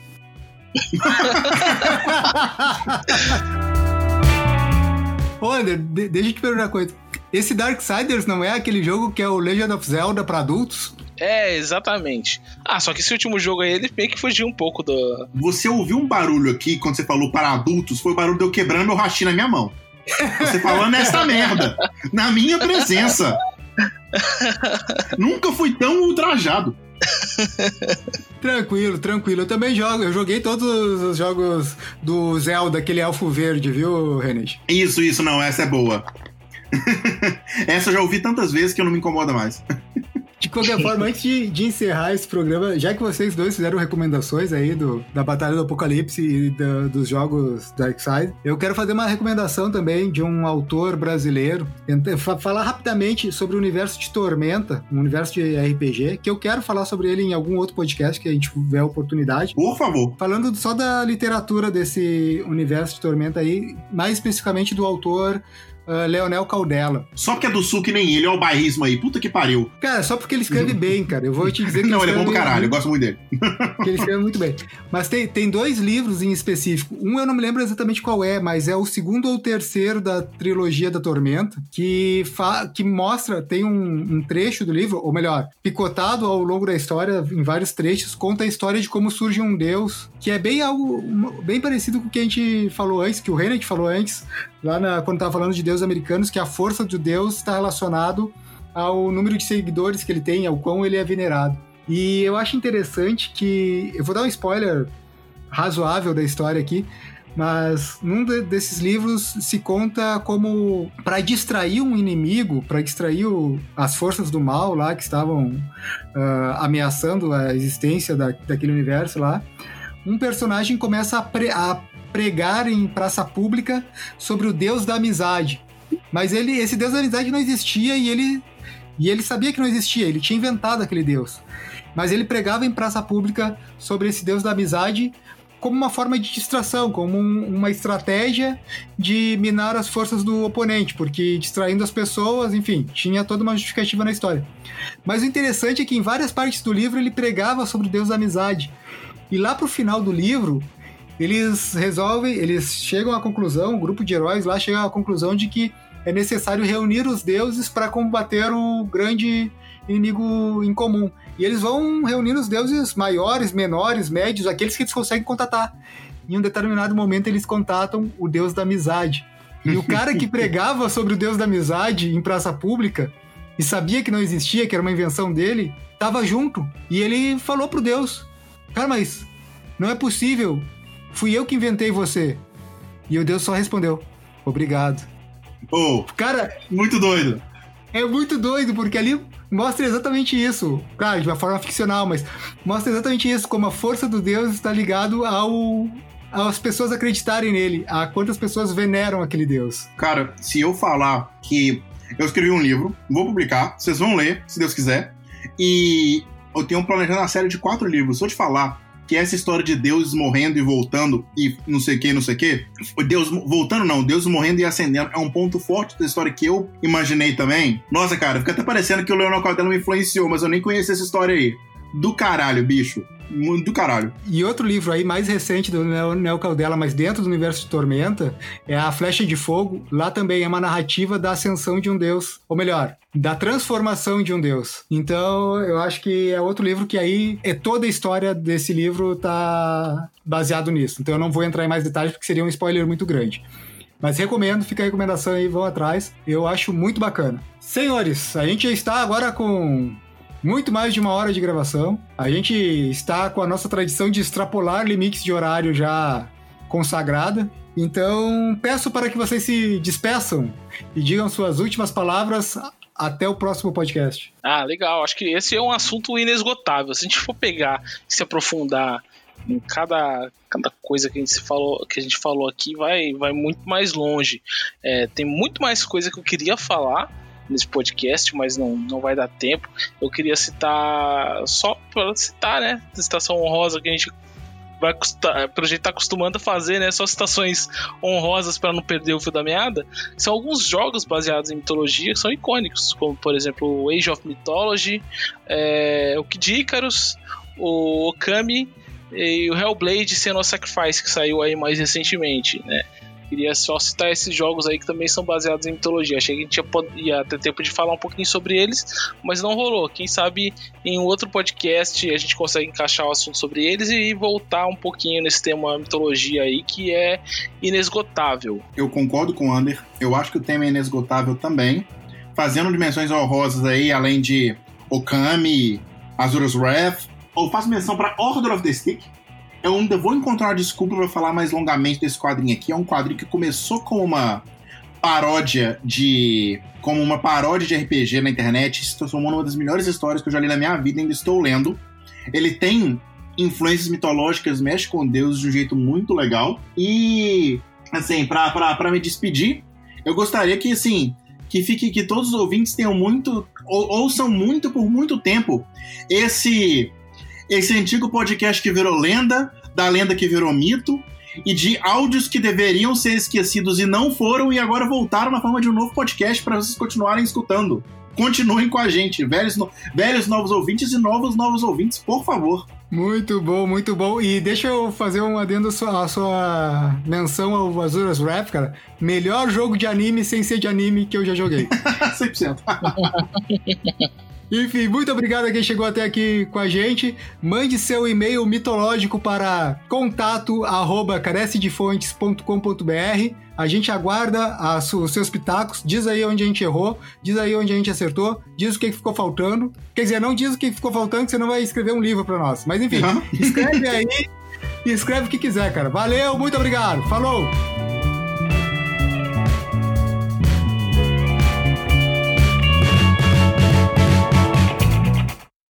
Ô, Ander, deixa eu te perguntar uma coisa. Esse Darksiders não é aquele jogo que é o Legend of Zelda pra adultos? É, exatamente. Ah, só que esse último jogo aí, ele meio que fugiu um pouco do... Você ouviu um barulho aqui, quando você falou para adultos, foi o barulho de eu quebrando meu rachinho na minha mão. Você falando essa merda, na minha presença. Nunca fui tão ultrajado. Tranquilo, tranquilo. Eu também jogo. Eu joguei todos os jogos do Zelda, aquele elfo verde, viu, René? Isso, isso, não. Essa é boa. Essa eu já ouvi tantas vezes que eu não me incomoda mais. De qualquer forma, antes de, de encerrar esse programa, já que vocês dois fizeram recomendações aí do, da Batalha do Apocalipse e da, dos jogos Darkside, eu quero fazer uma recomendação também de um autor brasileiro, falar rapidamente sobre o universo de Tormenta, um universo de R P G, que eu quero falar sobre ele em algum outro podcast que a gente tiver a oportunidade. Por favor. Falando só da literatura desse universo de Tormenta aí, mais especificamente do autor... Uh, Leonel Caldela. Só porque é do sul que nem ele, olha o bairrismo aí, puta que pariu. Cara, só porque ele escreve bem, cara. Eu vou te dizer que Não, ele, ele é bom pro caralho, muito, eu gosto muito dele. Que ele escreve muito bem. Mas tem, tem dois livros em específico. Um eu não me lembro exatamente qual é, mas é o segundo ou terceiro da trilogia da Tormenta, que, fa, que mostra, tem um, um trecho do livro, ou melhor, picotado ao longo da história, em vários trechos, conta a história de como surge um deus, que é bem algo, bem parecido com o que a gente falou antes, que o René falou antes, lá na, quando tava falando de deuses americanos, que a força do deus está relacionado ao número de seguidores que ele tem, ao quão ele é venerado. E eu acho interessante que... Eu vou dar um spoiler razoável da história aqui, mas num de, desses livros se conta como, para distrair um inimigo, para distrair o, as forças do mal lá que estavam uh, ameaçando a existência da, daquele universo lá, um personagem começa a, pre, a pregar em praça pública sobre o Deus da amizade. Mas ele, esse Deus da amizade não existia e ele, e ele sabia que não existia, ele tinha inventado aquele Deus. Mas ele pregava em praça pública sobre esse Deus da amizade como uma forma de distração, como um, uma estratégia de minar as forças do oponente, porque distraindo as pessoas, enfim, tinha toda uma justificativa na história. Mas o interessante é que em várias partes do livro ele pregava sobre o Deus da amizade. E lá pro final do livro, eles resolvem, eles chegam à conclusão, o grupo de heróis lá chega à conclusão de que é necessário reunir os deuses para combater o grande inimigo em comum. E eles vão reunindo os deuses maiores, menores, médios, aqueles que eles conseguem contatar. Em um determinado momento eles contatam o Deus da amizade. E o cara que pregava sobre o Deus da amizade em praça pública e sabia que não existia, que era uma invenção dele, estava junto. E ele falou pro Deus: cara, mas não é possível. Fui eu que inventei você. E o Deus só respondeu: obrigado. Oh, cara, muito doido. É muito doido, porque ali mostra exatamente isso. Claro, de uma forma ficcional, mas mostra exatamente isso, como a força do Deus está ligado ao, às pessoas acreditarem nele, a quantas pessoas veneram aquele Deus. Cara, se eu falar que eu escrevi um livro, vou publicar, vocês vão ler, se Deus quiser, e eu tenho planejando uma série de quatro livros. Se eu te falar que essa história de Deus morrendo e voltando e não sei o que, não sei o que, Deus voltando não, Deus morrendo e ascendendo é um ponto forte da história que eu imaginei também. Nossa, cara, fica até parecendo que o Leonel Caldela me influenciou, mas eu nem conhecia essa história aí. Do caralho, bicho. Do caralho. E outro livro aí, mais recente do Leonel Caldela, mas dentro do universo de Tormenta, é A Flecha de Fogo. Lá também é uma narrativa da ascensão de um deus. Ou melhor, da transformação de um deus. Então, eu acho que é outro livro que aí é toda a história desse livro tá baseado nisso. Então eu não vou entrar em mais detalhes porque seria um spoiler muito grande. Mas recomendo, fica a recomendação aí, vão atrás. Eu acho muito bacana. Senhores, a gente já está agora com muito mais de uma hora de gravação. A gente está com a nossa tradição de extrapolar limites de horário já consagrada. Então, peço para que vocês se despeçam e digam suas últimas palavras. Até o próximo podcast. Ah, legal. Acho que esse é um assunto inesgotável. Se a gente for pegar e se aprofundar em cada, cada coisa que a gente falou, que a gente falou aqui, vai, vai muito mais longe. É, tem muito mais coisa que eu queria falar nesse podcast, mas não, não vai dar tempo. Eu queria citar, só para citar, né, a citação honrosa que a gente vai custar, pra gente tá acostumando a fazer, né, só citações honrosas para não perder o fio da meada. São alguns jogos baseados em mitologia que são icônicos, como por exemplo o Age of Mythology, é, o Kid Icarus, o Okami e o Hellblade Senua's Sacrifice, que saiu aí mais recentemente, né. Queria só citar esses jogos aí que também são baseados em mitologia. Achei que a gente ia, ia ter tempo de falar um pouquinho sobre eles, mas não rolou. Quem sabe em um outro podcast a gente consegue encaixar o assunto sobre eles e voltar um pouquinho nesse tema mitologia aí, que é inesgotável. Eu concordo com o Ander. Eu acho que o tema é inesgotável também. Fazendo dimensões honrosas aí, além de Okami, Azura's Wrath, ou faço menção para Order of the Stick. Eu ainda vou encontrar uma desculpa para falar mais longamente desse quadrinho aqui. É um quadrinho que começou como uma paródia de... como uma paródia de R P G na internet. Se transformou numa das melhores histórias que eu já li na minha vida e ainda estou lendo. Ele tem influências mitológicas, mexe com Deus de um jeito muito legal. E, assim, pra, pra, pra me despedir, eu gostaria que, assim, que fique que todos os ouvintes tenham muito, ou, ouçam muito por muito tempo esse, esse antigo podcast que virou lenda, da lenda que virou mito, e de áudios que deveriam ser esquecidos e não foram, e agora voltaram na forma de um novo podcast para vocês continuarem escutando. Continuem com a gente, velhos, no... velhos novos ouvintes e novos novos ouvintes, por favor. Muito bom, muito bom. E deixa eu fazer um adendo à sua, à sua menção ao Azura's Wrath, cara. Melhor jogo de anime sem ser de anime que eu já joguei. cem por cento. Enfim, muito obrigado a quem chegou até aqui com a gente. Mande seu e-mail mitológico para contato arroba carecedefontes ponto com ponto b r. A gente aguarda as, os seus pitacos. Diz aí onde a gente errou, diz aí onde a gente acertou, diz o que ficou faltando. Quer dizer, não diz o que ficou faltando, que você não vai escrever um livro para nós. Mas enfim, uhum. escreve aí e escreve o que quiser, cara. Valeu, muito obrigado. Falou!